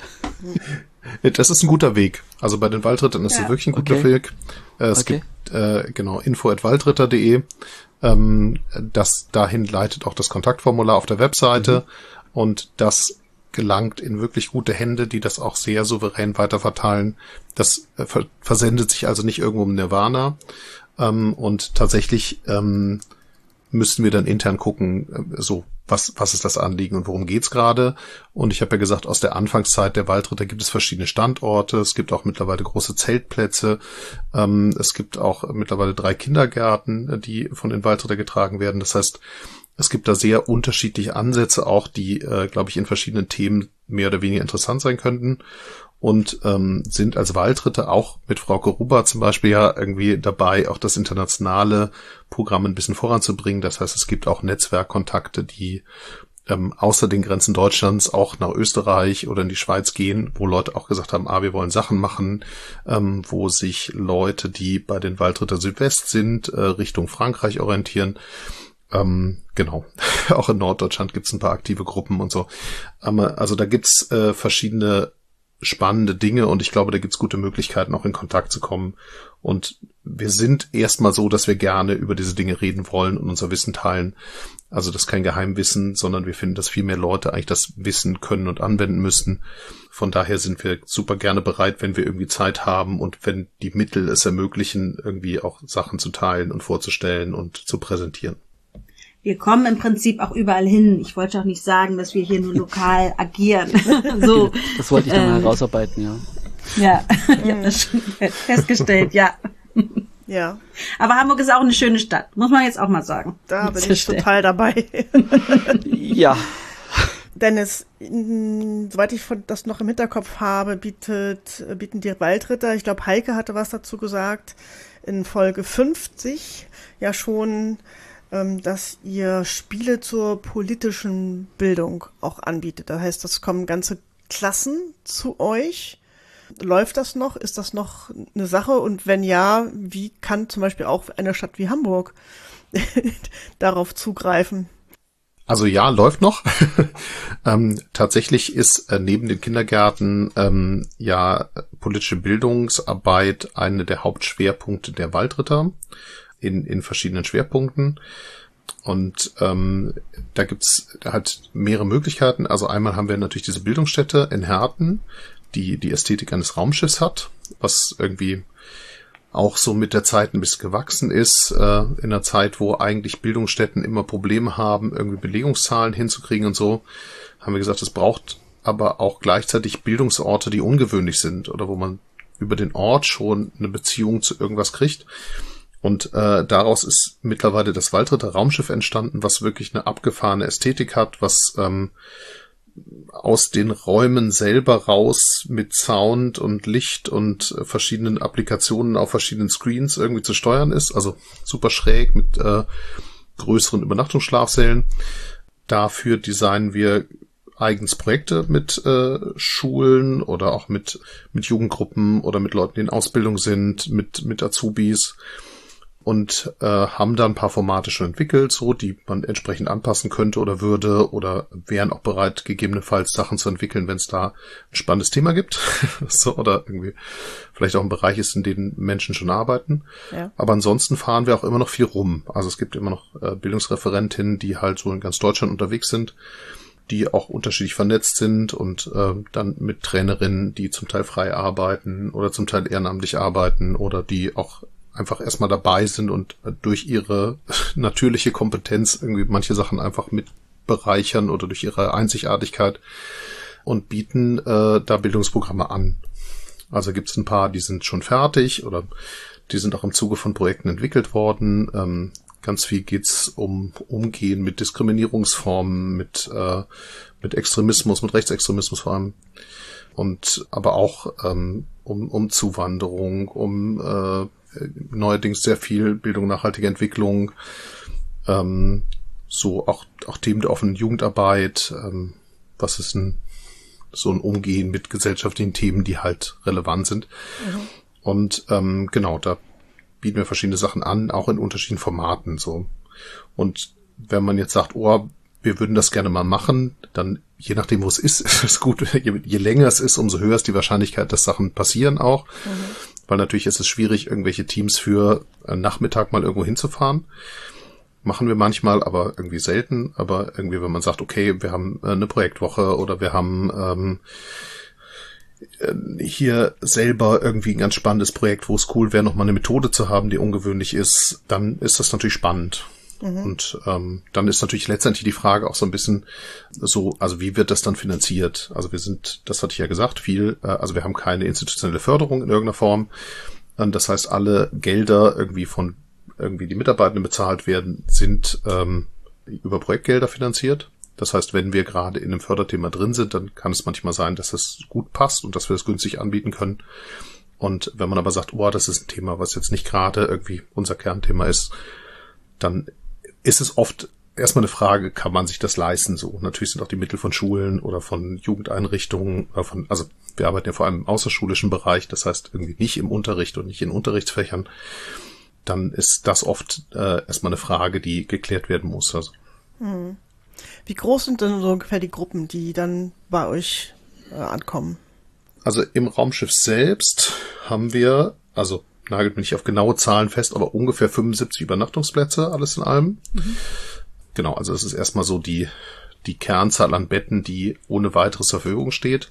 das ist ein guter Weg. Also bei den Waldrittern ist es ja. wirklich ein guter okay. Weg. Äh, es okay. gibt äh, genau info at waldritter punkt de. Ähm, das dahin leitet auch das Kontaktformular auf der Webseite mhm. und das gelangt in wirklich gute Hände, die das auch sehr souverän weiterverteilen. Das äh, ver- versendet sich also nicht irgendwo im Nirvana. Ähm, und tatsächlich ähm, müssten wir dann intern gucken, äh, so was was ist das Anliegen und worum geht's gerade. Und ich habe ja gesagt, aus der Anfangszeit der Waldritter gibt es verschiedene Standorte. Es gibt auch mittlerweile große Zeltplätze. Ähm, es gibt auch mittlerweile drei Kindergärten, die von den Waldritter getragen werden. Das heißt, es gibt da sehr unterschiedliche Ansätze auch, die, äh, glaube ich, in verschiedenen Themen mehr oder weniger interessant sein könnten und ähm, sind als Waldritter auch mit Frau Ruber zum Beispiel ja irgendwie dabei, auch das internationale Programm ein bisschen voranzubringen. Das heißt, es gibt auch Netzwerkkontakte, die ähm, außer den Grenzen Deutschlands auch nach Österreich oder in die Schweiz gehen, wo Leute auch gesagt haben, ah, wir wollen Sachen machen, ähm, wo sich Leute, die bei den Waldritter Südwest sind, äh, Richtung Frankreich orientieren. Ähm, genau. Auch in Norddeutschland gibt's ein paar aktive Gruppen und so. Aber, also da gibt's äh, verschiedene spannende Dinge und ich glaube, da gibt's gute Möglichkeiten, auch in Kontakt zu kommen. Und wir sind erstmal so, dass wir gerne über diese Dinge reden wollen und unser Wissen teilen. Also das ist kein Geheimwissen, sondern wir finden, dass viel mehr Leute eigentlich das wissen können und anwenden müssten. Von daher sind wir super gerne bereit, wenn wir irgendwie Zeit haben und wenn die Mittel es ermöglichen, irgendwie auch Sachen zu teilen und vorzustellen und zu präsentieren. Wir kommen im Prinzip auch überall hin. Ich wollte auch nicht sagen, dass wir hier nur lokal agieren. So, das wollte ich dann ähm, mal herausarbeiten, ja. Ja, ich habe das schon festgestellt, ja. Ja. Aber Hamburg ist auch eine schöne Stadt, muss man jetzt auch mal sagen. Da bin ich total dabei. Ja. Dennis, mh, soweit ich von, das noch im Hinterkopf habe, bietet, bieten die Waldritter, ich glaube Heike hatte was dazu gesagt, in Folge fünfzig ja schon, dass ihr Spiele zur politischen Bildung auch anbietet. Das heißt, es kommen ganze Klassen zu euch. Läuft das noch? Ist das noch eine Sache? Und wenn ja, wie kann zum Beispiel auch eine Stadt wie Hamburg darauf zugreifen? Also ja, läuft noch. ähm, tatsächlich ist äh, neben den Kindergärten ähm, ja politische Bildungsarbeit eine der Hauptschwerpunkte der Waldritter. In, in verschiedenen Schwerpunkten. Und ähm, da gibt's halt mehrere Möglichkeiten. Also einmal haben wir natürlich diese Bildungsstätte in Herten, die die Ästhetik eines Raumschiffs hat, was irgendwie auch so mit der Zeit ein bisschen gewachsen ist, äh, in einer Zeit, wo eigentlich Bildungsstätten immer Probleme haben, irgendwie Belegungszahlen hinzukriegen und so, haben wir gesagt, es braucht aber auch gleichzeitig Bildungsorte, die ungewöhnlich sind oder wo man über den Ort schon eine Beziehung zu irgendwas kriegt. Und äh, daraus ist mittlerweile das Waldritter Raumschiff entstanden, was wirklich eine abgefahrene Ästhetik hat, was ähm, aus den Räumen selber raus mit Sound und Licht und äh, verschiedenen Applikationen auf verschiedenen Screens irgendwie zu steuern ist. Also super schräg mit äh, größeren Übernachtungsschlafsälen. Dafür designen wir eigens Projekte mit äh, Schulen oder auch mit mit Jugendgruppen oder mit Leuten, die in Ausbildung sind, mit mit Azubis. Und äh, haben da ein paar Formate schon entwickelt, so die man entsprechend anpassen könnte oder würde oder wären auch bereit, gegebenenfalls Sachen zu entwickeln, wenn es da ein spannendes Thema gibt. So, oder irgendwie vielleicht auch ein Bereich ist, in dem Menschen schon arbeiten. Ja. Aber ansonsten fahren wir auch immer noch viel rum. Also es gibt immer noch äh, Bildungsreferentinnen, die halt so in ganz Deutschland unterwegs sind, die auch unterschiedlich vernetzt sind und äh, dann mit Trainerinnen, die zum Teil frei arbeiten oder zum Teil ehrenamtlich arbeiten oder die auch einfach erstmal dabei sind und durch ihre natürliche Kompetenz irgendwie manche Sachen einfach mit bereichern oder durch ihre Einzigartigkeit und bieten äh, da Bildungsprogramme an. Also gibt es ein paar, die sind schon fertig oder die sind auch im Zuge von Projekten entwickelt worden. Ähm, ganz viel geht's um Umgehen mit Diskriminierungsformen, mit äh, mit Extremismus, mit Rechtsextremismus vor allem. Und aber auch ähm, um, um Zuwanderung, um äh, neuerdings sehr viel Bildung, nachhaltige Entwicklung, ähm, so auch auch Themen der offenen Jugendarbeit, ähm, was ist ein so ein Umgehen mit gesellschaftlichen Themen, die halt relevant sind. Mhm. Und ähm, genau, da bieten wir verschiedene Sachen an, auch in unterschiedlichen Formaten so. Und wenn man jetzt sagt, oh, wir würden das gerne mal machen, dann je nachdem, wo es ist, ist es gut. Je, je länger es ist, umso höher ist die Wahrscheinlichkeit, dass Sachen passieren auch. Mhm. Weil natürlich ist es schwierig, irgendwelche Teams für einen Nachmittag mal irgendwo hinzufahren. Machen wir manchmal, aber irgendwie selten. Aber irgendwie, wenn man sagt, okay, wir haben eine Projektwoche oder wir haben ähm, hier selber irgendwie ein ganz spannendes Projekt, wo es cool wäre, nochmal eine Methode zu haben, die ungewöhnlich ist, dann ist das natürlich spannend. Mhm. Und ähm, dann ist natürlich letztendlich die Frage auch so ein bisschen so, also wie wird das dann finanziert? Also wir sind, das hatte ich ja gesagt, viel, äh, also wir haben keine institutionelle Förderung in irgendeiner Form. Und das heißt, alle Gelder irgendwie von irgendwie die Mitarbeitenden bezahlt werden, sind ähm, über Projektgelder finanziert. Das heißt, wenn wir gerade in einem Förderthema drin sind, dann kann es manchmal sein, dass es gut passt und dass wir es günstig anbieten können. Und wenn man aber sagt, oh, das ist ein Thema, was jetzt nicht gerade irgendwie unser Kernthema ist, dann ist es oft erstmal eine Frage, kann man sich das leisten? So, natürlich sind auch die Mittel von Schulen oder von Jugendeinrichtungen, oder von, also wir arbeiten ja vor allem im außerschulischen Bereich, das heißt irgendwie nicht im Unterricht und nicht in Unterrichtsfächern. Dann ist das oft äh, erstmal eine Frage, die geklärt werden muss. Also. Hm. Wie groß sind denn so ungefähr die Gruppen, die dann bei euch äh, ankommen? Also im Raumschiff selbst haben wir, also nagelt mich nicht auf genaue Zahlen fest, aber ungefähr fünfundsiebzig Übernachtungsplätze, alles in allem. Mhm. Genau, also es ist erstmal so die, die Kernzahl an Betten, die ohne weiteres zur Verfügung steht.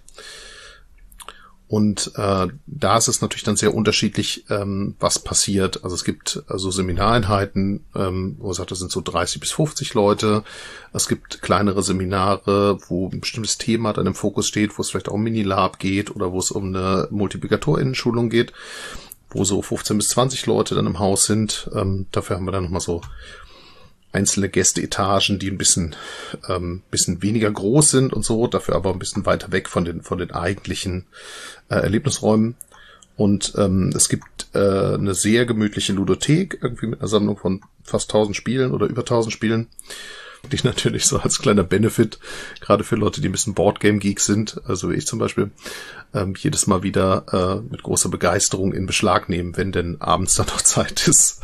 Und äh, da ist es natürlich dann sehr unterschiedlich, ähm, was passiert. Also es gibt also Seminareinheiten, ähm, wo man sagt, das sind so dreißig bis fünfzig Leute. Es gibt kleinere Seminare, wo ein bestimmtes Thema dann im Fokus steht, wo es vielleicht auch um Minilab geht oder wo es um eine MultiplikatorInnen-Schulung geht, wo so fünfzehn bis zwanzig Leute dann im Haus sind. Ähm, dafür haben wir dann nochmal so einzelne Gästeetagen, die ein bisschen ähm, bisschen weniger groß sind und so, dafür aber ein bisschen weiter weg von den von den eigentlichen äh, Erlebnisräumen. Und ähm, es gibt äh, eine sehr gemütliche Ludothek, irgendwie mit einer Sammlung von fast tausend Spielen oder über tausend Spielen, die natürlich so als kleiner Benefit, gerade für Leute, die ein bisschen Boardgame-Geeks sind, also wie ich zum Beispiel, ähm, jedes Mal wieder äh, mit großer Begeisterung in Beschlag nehmen, wenn denn abends dann noch Zeit ist.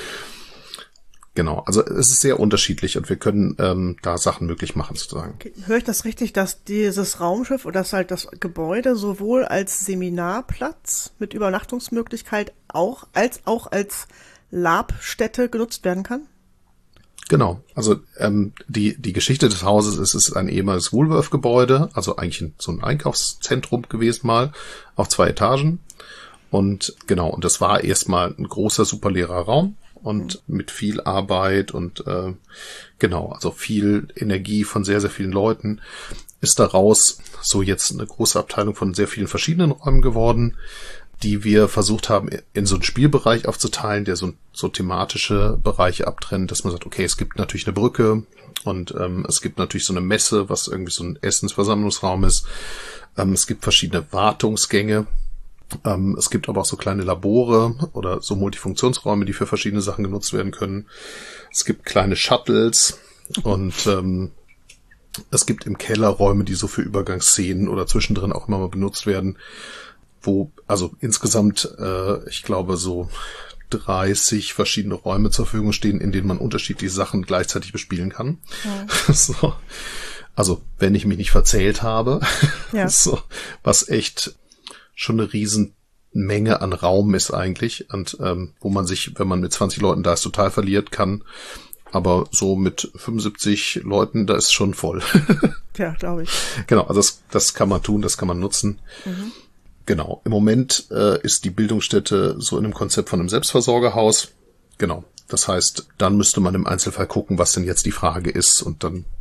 Genau, also es ist sehr unterschiedlich und wir können ähm, da Sachen möglich machen, sozusagen. Okay. Höre ich das richtig, dass dieses Raumschiff oder das halt das Gebäude sowohl als Seminarplatz mit Übernachtungsmöglichkeit auch als auch als Labstätte genutzt werden kann? Genau, also ähm, die die Geschichte des Hauses ist, es ist ein ehemaliges Woolworth-Gebäude, also eigentlich ein, so ein Einkaufszentrum gewesen mal, auf zwei Etagen. Und genau, und das war erstmal ein großer, super leerer Raum. Und mit viel Arbeit und äh, genau, also viel Energie von sehr, sehr vielen Leuten ist daraus so jetzt eine große Abteilung von sehr vielen verschiedenen Räumen geworden, die wir versucht haben, in so einen Spielbereich aufzuteilen, der so, so thematische Bereiche abtrennt, dass man sagt, okay, es gibt natürlich eine Brücke und ähm, es gibt natürlich so eine Messe, was irgendwie so ein Essensversammlungsraum ist. Ähm, es gibt verschiedene Wartungsgänge. Ähm, es gibt aber auch so kleine Labore oder so Multifunktionsräume, die für verschiedene Sachen genutzt werden können. Es gibt kleine Shuttles und ähm, es gibt im Keller Räume, die so für Übergangsszenen oder zwischendrin auch immer mal benutzt werden, wo also insgesamt, äh, ich glaube, so dreißig verschiedene Räume zur Verfügung stehen, in denen man unterschiedliche Sachen gleichzeitig bespielen kann. Ja. So. Also, wenn ich mich nicht verzählt habe, ja. So, was echt schon eine riesen Menge an Raum ist eigentlich und ähm, wo man sich, wenn man mit zwanzig Leuten da ist, total verliert kann. Aber so mit fünfundsiebzig Leuten, da ist schon voll. Ja, glaube ich. Genau, also das, das kann man tun, das kann man nutzen. Mhm. Genau, im Moment äh, ist die Bildungsstätte so in einem Konzept von einem Selbstversorgerhaus. Genau, das heißt, dann müsste man im Einzelfall gucken, was denn jetzt die Frage ist und dann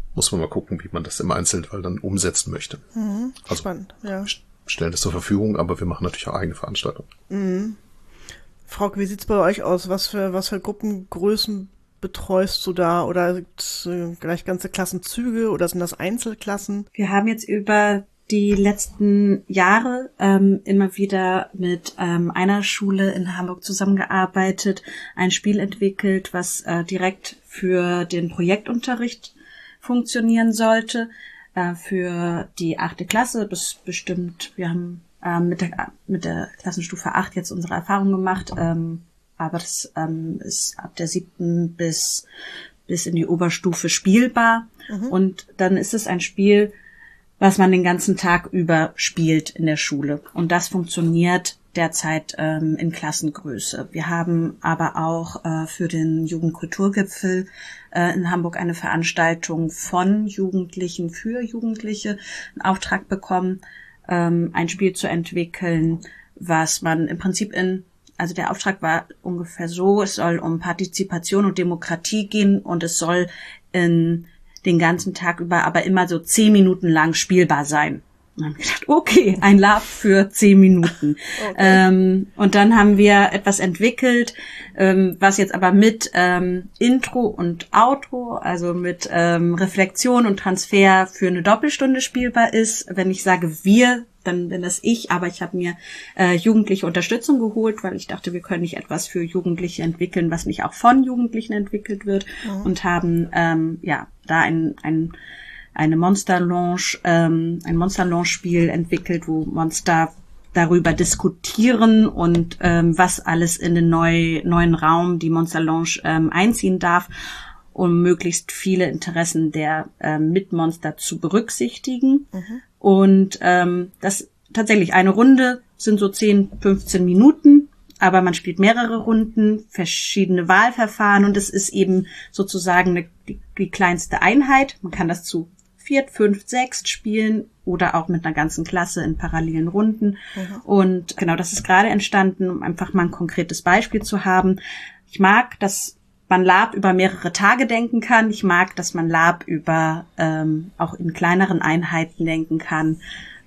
muss man mal gucken, wie man das im Einzelfall dann umsetzen möchte. Mhm, also spannend, ja. Stellen das zur Verfügung, aber wir machen natürlich auch eigene Veranstaltungen. Mhm. Frauke, wie sieht's bei euch aus? Was für, was für Gruppengrößen betreust du da? Oder gibt's äh, gleich ganze Klassenzüge oder sind das Einzelklassen? Wir haben jetzt über die letzten Jahre ähm, immer wieder mit ähm, einer Schule in Hamburg zusammengearbeitet, ein Spiel entwickelt, was äh, direkt für den Projektunterricht funktionieren sollte. Äh, für die achte Klasse, das bestimmt, wir haben äh, mit der mit der Klassenstufe acht jetzt unsere Erfahrung gemacht, ähm, aber das ähm, ist ab der siebten bis bis in die Oberstufe spielbar. Mhm. Und dann ist es ein Spiel, was man den ganzen Tag über spielt in der Schule. Und das funktioniert derzeit ähm, in Klassengröße. Wir haben aber auch äh, für den Jugendkulturgipfel äh, in Hamburg eine Veranstaltung von Jugendlichen für Jugendliche einen Auftrag bekommen, ähm, ein Spiel zu entwickeln, was man im Prinzip in, also der Auftrag war ungefähr so, es soll um Partizipation und Demokratie gehen und es soll in den ganzen Tag über, aber immer so zehn Minuten lang spielbar sein. Und dann haben wir gedacht, okay, ein Lab für zehn Minuten. Okay. Ähm, und dann haben wir etwas entwickelt, ähm, was jetzt aber mit ähm, Intro und Outro, also mit ähm, Reflexion und Transfer für eine Doppelstunde spielbar ist. Wenn ich sage wir, dann bin das ich, aber ich habe mir äh, jugendliche Unterstützung geholt, weil ich dachte, wir können nicht etwas für Jugendliche entwickeln, was nicht auch von Jugendlichen entwickelt wird, mhm. und haben ähm, ja da ein, ein eine Monster Lounge, ähm, ein Monster Lounge Spiel entwickelt, wo Monster darüber diskutieren und ähm, was alles in den neu, neuen Raum, die Monster Lounge, ähm, einziehen darf, um möglichst viele Interessen der ähm, Mitmonster zu berücksichtigen. Mhm. Und ähm, das tatsächlich eine Runde sind so zehn, fünfzehn Minuten, aber man spielt mehrere Runden, verschiedene Wahlverfahren und es ist eben sozusagen eine, die, die kleinste Einheit. Man kann das zu viert, fünft, sechst spielen oder auch mit einer ganzen Klasse in parallelen Runden. Mhm. Und genau, das ist gerade entstanden, um einfach mal ein konkretes Beispiel zu haben. Ich mag, dass man Lab über mehrere Tage denken kann. Ich mag, dass man Lab über ähm, auch in kleineren Einheiten denken kann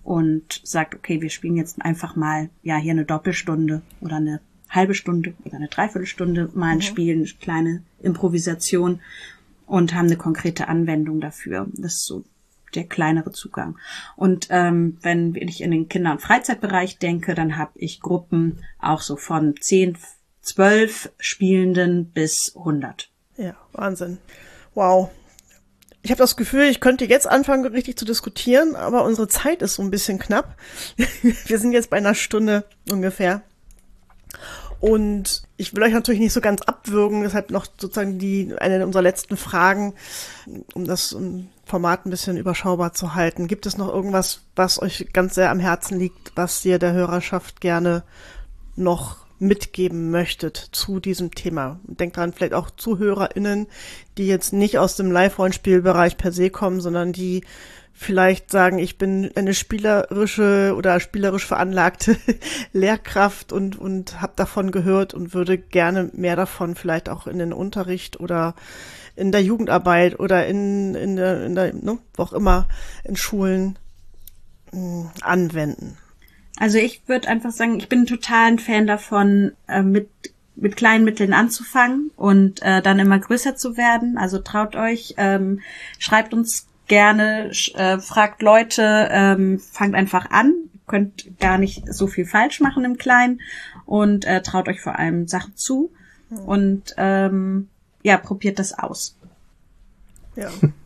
und sagt, okay, wir spielen jetzt einfach mal ja hier eine Doppelstunde oder eine halbe Stunde oder eine Dreiviertelstunde mal ein mhm. Spiel, eine kleine Improvisation und haben eine konkrete Anwendung dafür. Das ist so der kleinere Zugang. Und ähm, wenn ich in den Kinder- und Freizeitbereich denke, dann habe ich Gruppen auch so von zehn, zwölf Spielenden bis hundert. Ja, Wahnsinn. Wow. Ich habe das Gefühl, ich könnte jetzt anfangen, richtig zu diskutieren, aber unsere Zeit ist so ein bisschen knapp. Wir sind jetzt bei einer Stunde ungefähr. Und ich will euch natürlich nicht so ganz abwürgen, deshalb noch sozusagen die eine unserer letzten Fragen, um das Format ein bisschen überschaubar zu halten. Gibt es noch irgendwas, was euch ganz sehr am Herzen liegt, was ihr der Hörerschaft gerne noch mitgeben möchtet zu diesem Thema? Denkt dran, vielleicht auch ZuhörerInnen, die jetzt nicht aus dem Live-Rollenspielbereich per se kommen, sondern die vielleicht sagen, ich bin eine spielerische oder spielerisch veranlagte Lehrkraft und und habe davon gehört und würde gerne mehr davon vielleicht auch in den Unterricht oder in der Jugendarbeit oder in in der, in der ne, wo auch immer in Schulen mh, anwenden. Also ich würde einfach sagen, ich bin total ein Fan davon, äh, mit mit kleinen Mitteln anzufangen und äh, dann immer größer zu werden. Also traut euch, ähm, schreibt uns gerne, äh, fragt Leute, ähm, fangt einfach an. Ihr könnt gar nicht so viel falsch machen im Kleinen und äh, traut euch vor allem Sachen zu und ähm, ja, probiert das aus. Ja.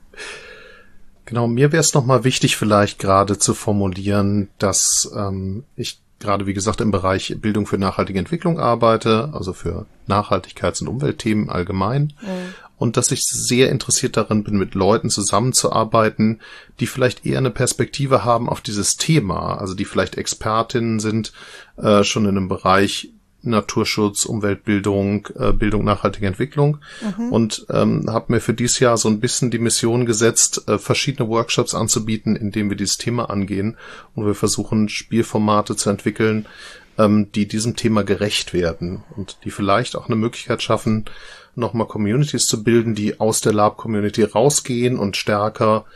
Genau, mir wäre es nochmal wichtig, vielleicht gerade zu formulieren, dass ähm, ich gerade, wie gesagt, im Bereich Bildung für nachhaltige Entwicklung arbeite, also für Nachhaltigkeits- und Umweltthemen allgemein. Mhm. Und dass ich sehr interessiert darin bin, mit Leuten zusammenzuarbeiten, die vielleicht eher eine Perspektive haben auf dieses Thema, also die vielleicht Expertinnen sind, äh, schon in einem Bereich Naturschutz, Umweltbildung, äh, Bildung nachhaltige Entwicklung, mhm. und ähm, habe mir für dieses Jahr so ein bisschen die Mission gesetzt, äh, verschiedene Workshops anzubieten, in denen wir dieses Thema angehen und wir versuchen, Spielformate zu entwickeln, ähm, die diesem Thema gerecht werden und die vielleicht auch eine Möglichkeit schaffen, nochmal Communities zu bilden, die aus der Lab-Community rausgehen und stärker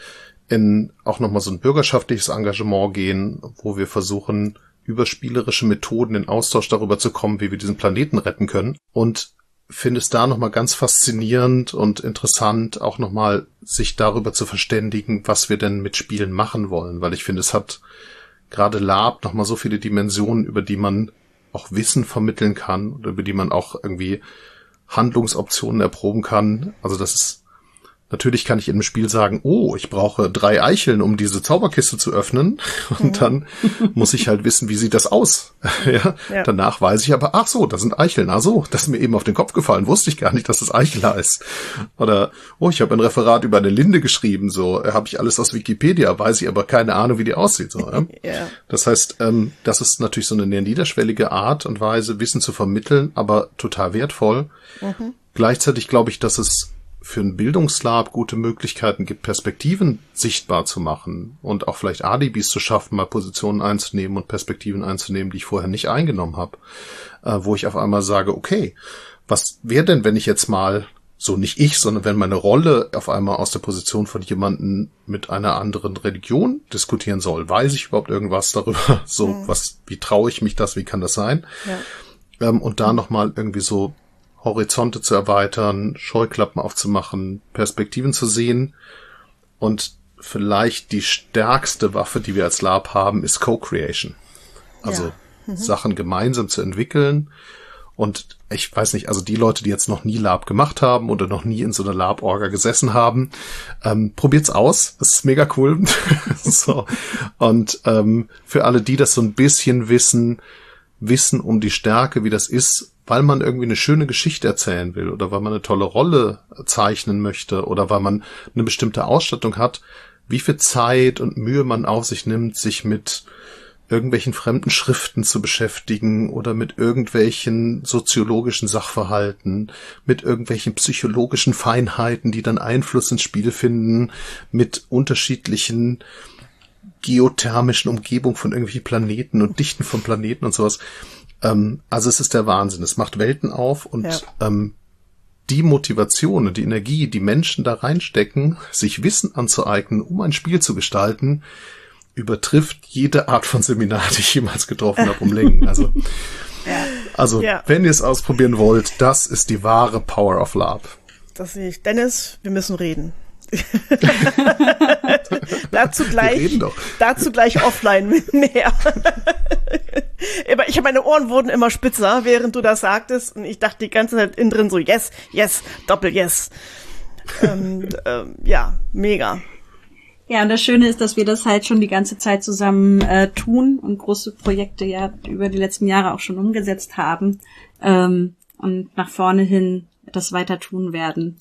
in auch nochmal so ein bürgerschaftliches Engagement gehen, wo wir versuchen, über spielerische Methoden in Austausch darüber zu kommen, wie wir diesen Planeten retten können. Und finde es da nochmal ganz faszinierend und interessant, auch nochmal sich darüber zu verständigen, was wir denn mit Spielen machen wollen. Weil ich finde, es hat gerade Lab nochmal so viele Dimensionen, über die man auch Wissen vermitteln kann oder über die man auch irgendwie Handlungsoptionen erproben kann. Also das ist, natürlich kann ich in einem Spiel sagen, oh, ich brauche drei Eicheln, um diese Zauberkiste zu öffnen. Und mhm. dann muss ich halt wissen, wie sieht das aus? ja? ja. Danach weiß ich aber, ach so, das sind Eicheln. Ach so, das ist mir eben auf den Kopf gefallen. Wusste ich gar nicht, dass das Eichel heißt. Oder, oh, ich habe ein Referat über eine Linde geschrieben. So, habe ich alles aus Wikipedia, weiß ich aber keine Ahnung, wie die aussieht. So, ja? ja. Das heißt, ähm, das ist natürlich so eine niederschwellige Art und Weise, Wissen zu vermitteln, aber total wertvoll. Mhm. Gleichzeitig glaube ich, dass es für ein Bildungslab gute Möglichkeiten gibt, Perspektiven sichtbar zu machen und auch vielleicht Alibis zu schaffen, mal Positionen einzunehmen und Perspektiven einzunehmen, die ich vorher nicht eingenommen habe, äh, wo ich auf einmal sage, okay, was wäre denn, wenn ich jetzt mal, so nicht ich, sondern wenn meine Rolle auf einmal aus der Position von jemandem mit einer anderen Religion diskutieren soll, weiß ich überhaupt irgendwas darüber, so, mhm. was, wie traue ich mich das, wie kann das sein? Ja. Ähm, und da nochmal irgendwie so Horizonte zu erweitern, Scheuklappen aufzumachen, Perspektiven zu sehen. Und vielleicht die stärkste Waffe, die wir als Lab haben, ist Co-Creation. Also ja. mhm. Sachen gemeinsam zu entwickeln. Und ich weiß nicht, also die Leute, die jetzt noch nie Lab gemacht haben oder noch nie in so einer Lab-Orga gesessen haben, ähm, probiert's aus. Das ist mega cool. so. Und ähm, für alle, die das so ein bisschen wissen, wissen um die Stärke, wie das ist, weil man irgendwie eine schöne Geschichte erzählen will oder weil man eine tolle Rolle zeichnen möchte oder weil man eine bestimmte Ausstattung hat, wie viel Zeit und Mühe man auf sich nimmt, sich mit irgendwelchen fremden Schriften zu beschäftigen oder mit irgendwelchen soziologischen Sachverhalten, mit irgendwelchen psychologischen Feinheiten, die dann Einfluss ins Spiel finden, mit unterschiedlichen geothermischen Umgebungen von irgendwelchen Planeten und Dichten von Planeten und sowas. Ähm, also es ist der Wahnsinn. Es macht Welten auf und ja. ähm, die Motivation und die Energie, die Menschen da reinstecken, sich Wissen anzueignen, um ein Spiel zu gestalten, übertrifft jede Art von Seminar, die ich jemals getroffen habe, um Längen. Also, ja. also ja. wenn ihr es ausprobieren wollt, das ist die wahre Power of Lab. Das sehe ich. Dennis, wir müssen reden. dazu gleich, dazu gleich offline mehr. Ich habe meine Ohren wurden immer spitzer, während du das sagtest, und ich dachte die ganze Zeit innen drin so yes, yes, doppel yes. ähm, ähm, ja, mega. Ja, und das Schöne ist, dass wir das halt schon die ganze Zeit zusammen äh, tun und große Projekte ja über die letzten Jahre auch schon umgesetzt haben ähm, und nach vorne hin das weiter tun werden.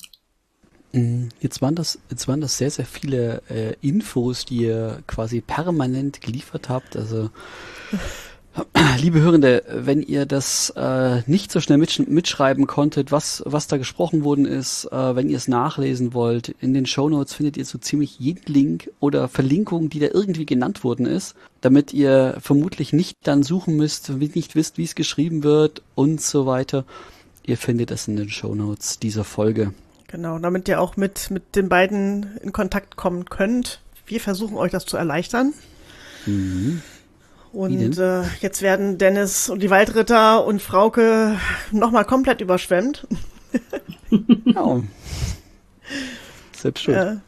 Jetzt waren das, jetzt waren das sehr, sehr viele äh, Infos, die ihr quasi permanent geliefert habt. Also, liebe Hörende, wenn ihr das äh, nicht so schnell mitsch- mitschreiben konntet, was was da gesprochen worden ist, äh, wenn ihr es nachlesen wollt, in den Shownotes findet ihr so ziemlich jeden Link oder Verlinkung, die da irgendwie genannt worden ist, damit ihr vermutlich nicht dann suchen müsst, nicht wisst, wie es geschrieben wird und so weiter. Ihr findet es in den Shownotes dieser Folge. Genau, damit ihr auch mit, mit den beiden in Kontakt kommen könnt. Wir versuchen euch das zu erleichtern. Mhm. Und äh, jetzt werden Dennis und die Waldritter und Frauke nochmal komplett überschwemmt. Oh. Selbst schuld. Äh,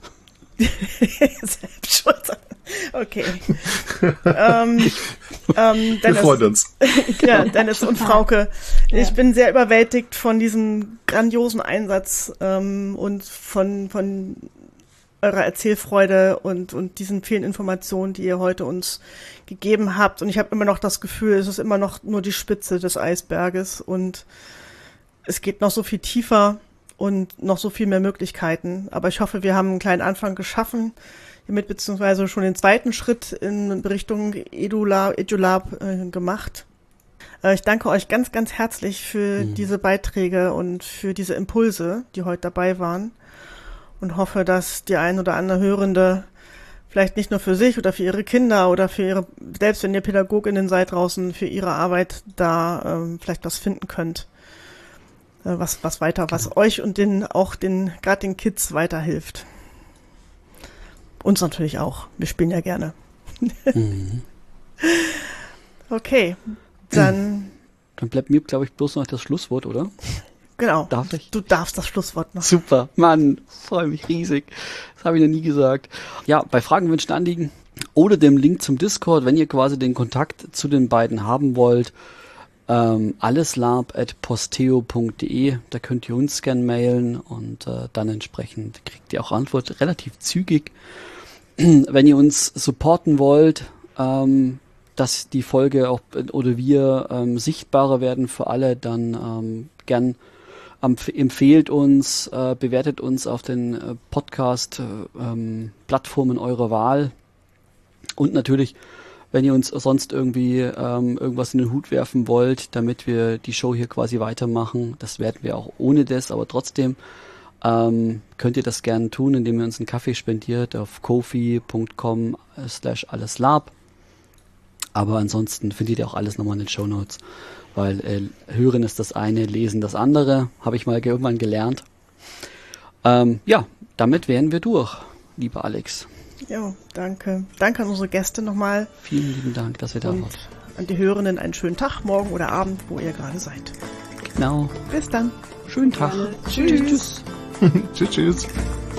selbst schuld. Okay. ähm, ähm, Dennis, wir freuen uns. Ja, Dennis und Frauke. Ich ja. bin sehr überwältigt von diesem grandiosen Einsatz ähm, und von von eurer Erzählfreude und und diesen vielen Informationen, die ihr heute uns gegeben habt. Und ich habe immer noch das Gefühl, es ist immer noch nur die Spitze des Eisberges und es geht noch so viel tiefer und noch so viel mehr Möglichkeiten. Aber ich hoffe, wir haben einen kleinen Anfang geschaffen, hiermit beziehungsweise schon den zweiten Schritt in Richtung EduLab, EduLab äh, gemacht. Äh, ich danke euch ganz, ganz herzlich für mhm. diese Beiträge und für diese Impulse, die heute dabei waren, und hoffe, dass die ein oder andere Hörende vielleicht nicht nur für sich oder für ihre Kinder oder für ihre, selbst wenn ihr PädagogInnen seid draußen, für ihre Arbeit da ähm, vielleicht was finden könnt. äh, was, was weiter, was genau. euch und den, auch den, gerade den Kids weiterhilft. Uns natürlich auch. Wir spielen ja gerne. Mhm. Okay, dann... Dann bleibt mir, glaube ich, bloß noch das Schlusswort, oder? Genau. Darf ich? Du darfst das Schlusswort noch. Super, Mann, freue mich riesig. Das habe ich noch nie gesagt. Ja, bei Fragen, Wünschen, Anliegen oder dem Link zum Discord, wenn ihr quasi den Kontakt zu den beiden haben wollt, ähm, alleslab at posteo punkt de, da könnt ihr uns gern mailen und äh, dann entsprechend kriegt ihr auch Antwort relativ zügig. Wenn ihr uns supporten wollt, ähm, dass die Folge auch oder wir ähm, sichtbarer werden für alle, dann ähm, gern empfehlt uns, äh, bewertet uns auf den äh, Podcast-Plattformen äh, eurer Wahl. Und natürlich, wenn ihr uns sonst irgendwie ähm, irgendwas in den Hut werfen wollt, damit wir die Show hier quasi weitermachen, das werden wir auch ohne das, aber trotzdem ähm, könnt ihr das gerne tun, indem ihr uns einen Kaffee spendiert auf kofi punkt com slash alleslab. Aber ansonsten findet ihr auch alles nochmal in den Shownotes. Weil äh, hören ist das eine, lesen das andere, habe ich mal irgendwann gelernt. Ähm, ja, damit wären wir durch, lieber Alex. Ja, danke. Danke an unsere Gäste nochmal. Vielen lieben Dank, dass ihr da und wart. An die Hörenden einen schönen Tag, morgen oder Abend, wo ihr gerade seid. Genau. Bis dann. Schönen Tag. Tschüss. Tschüss, tschüss.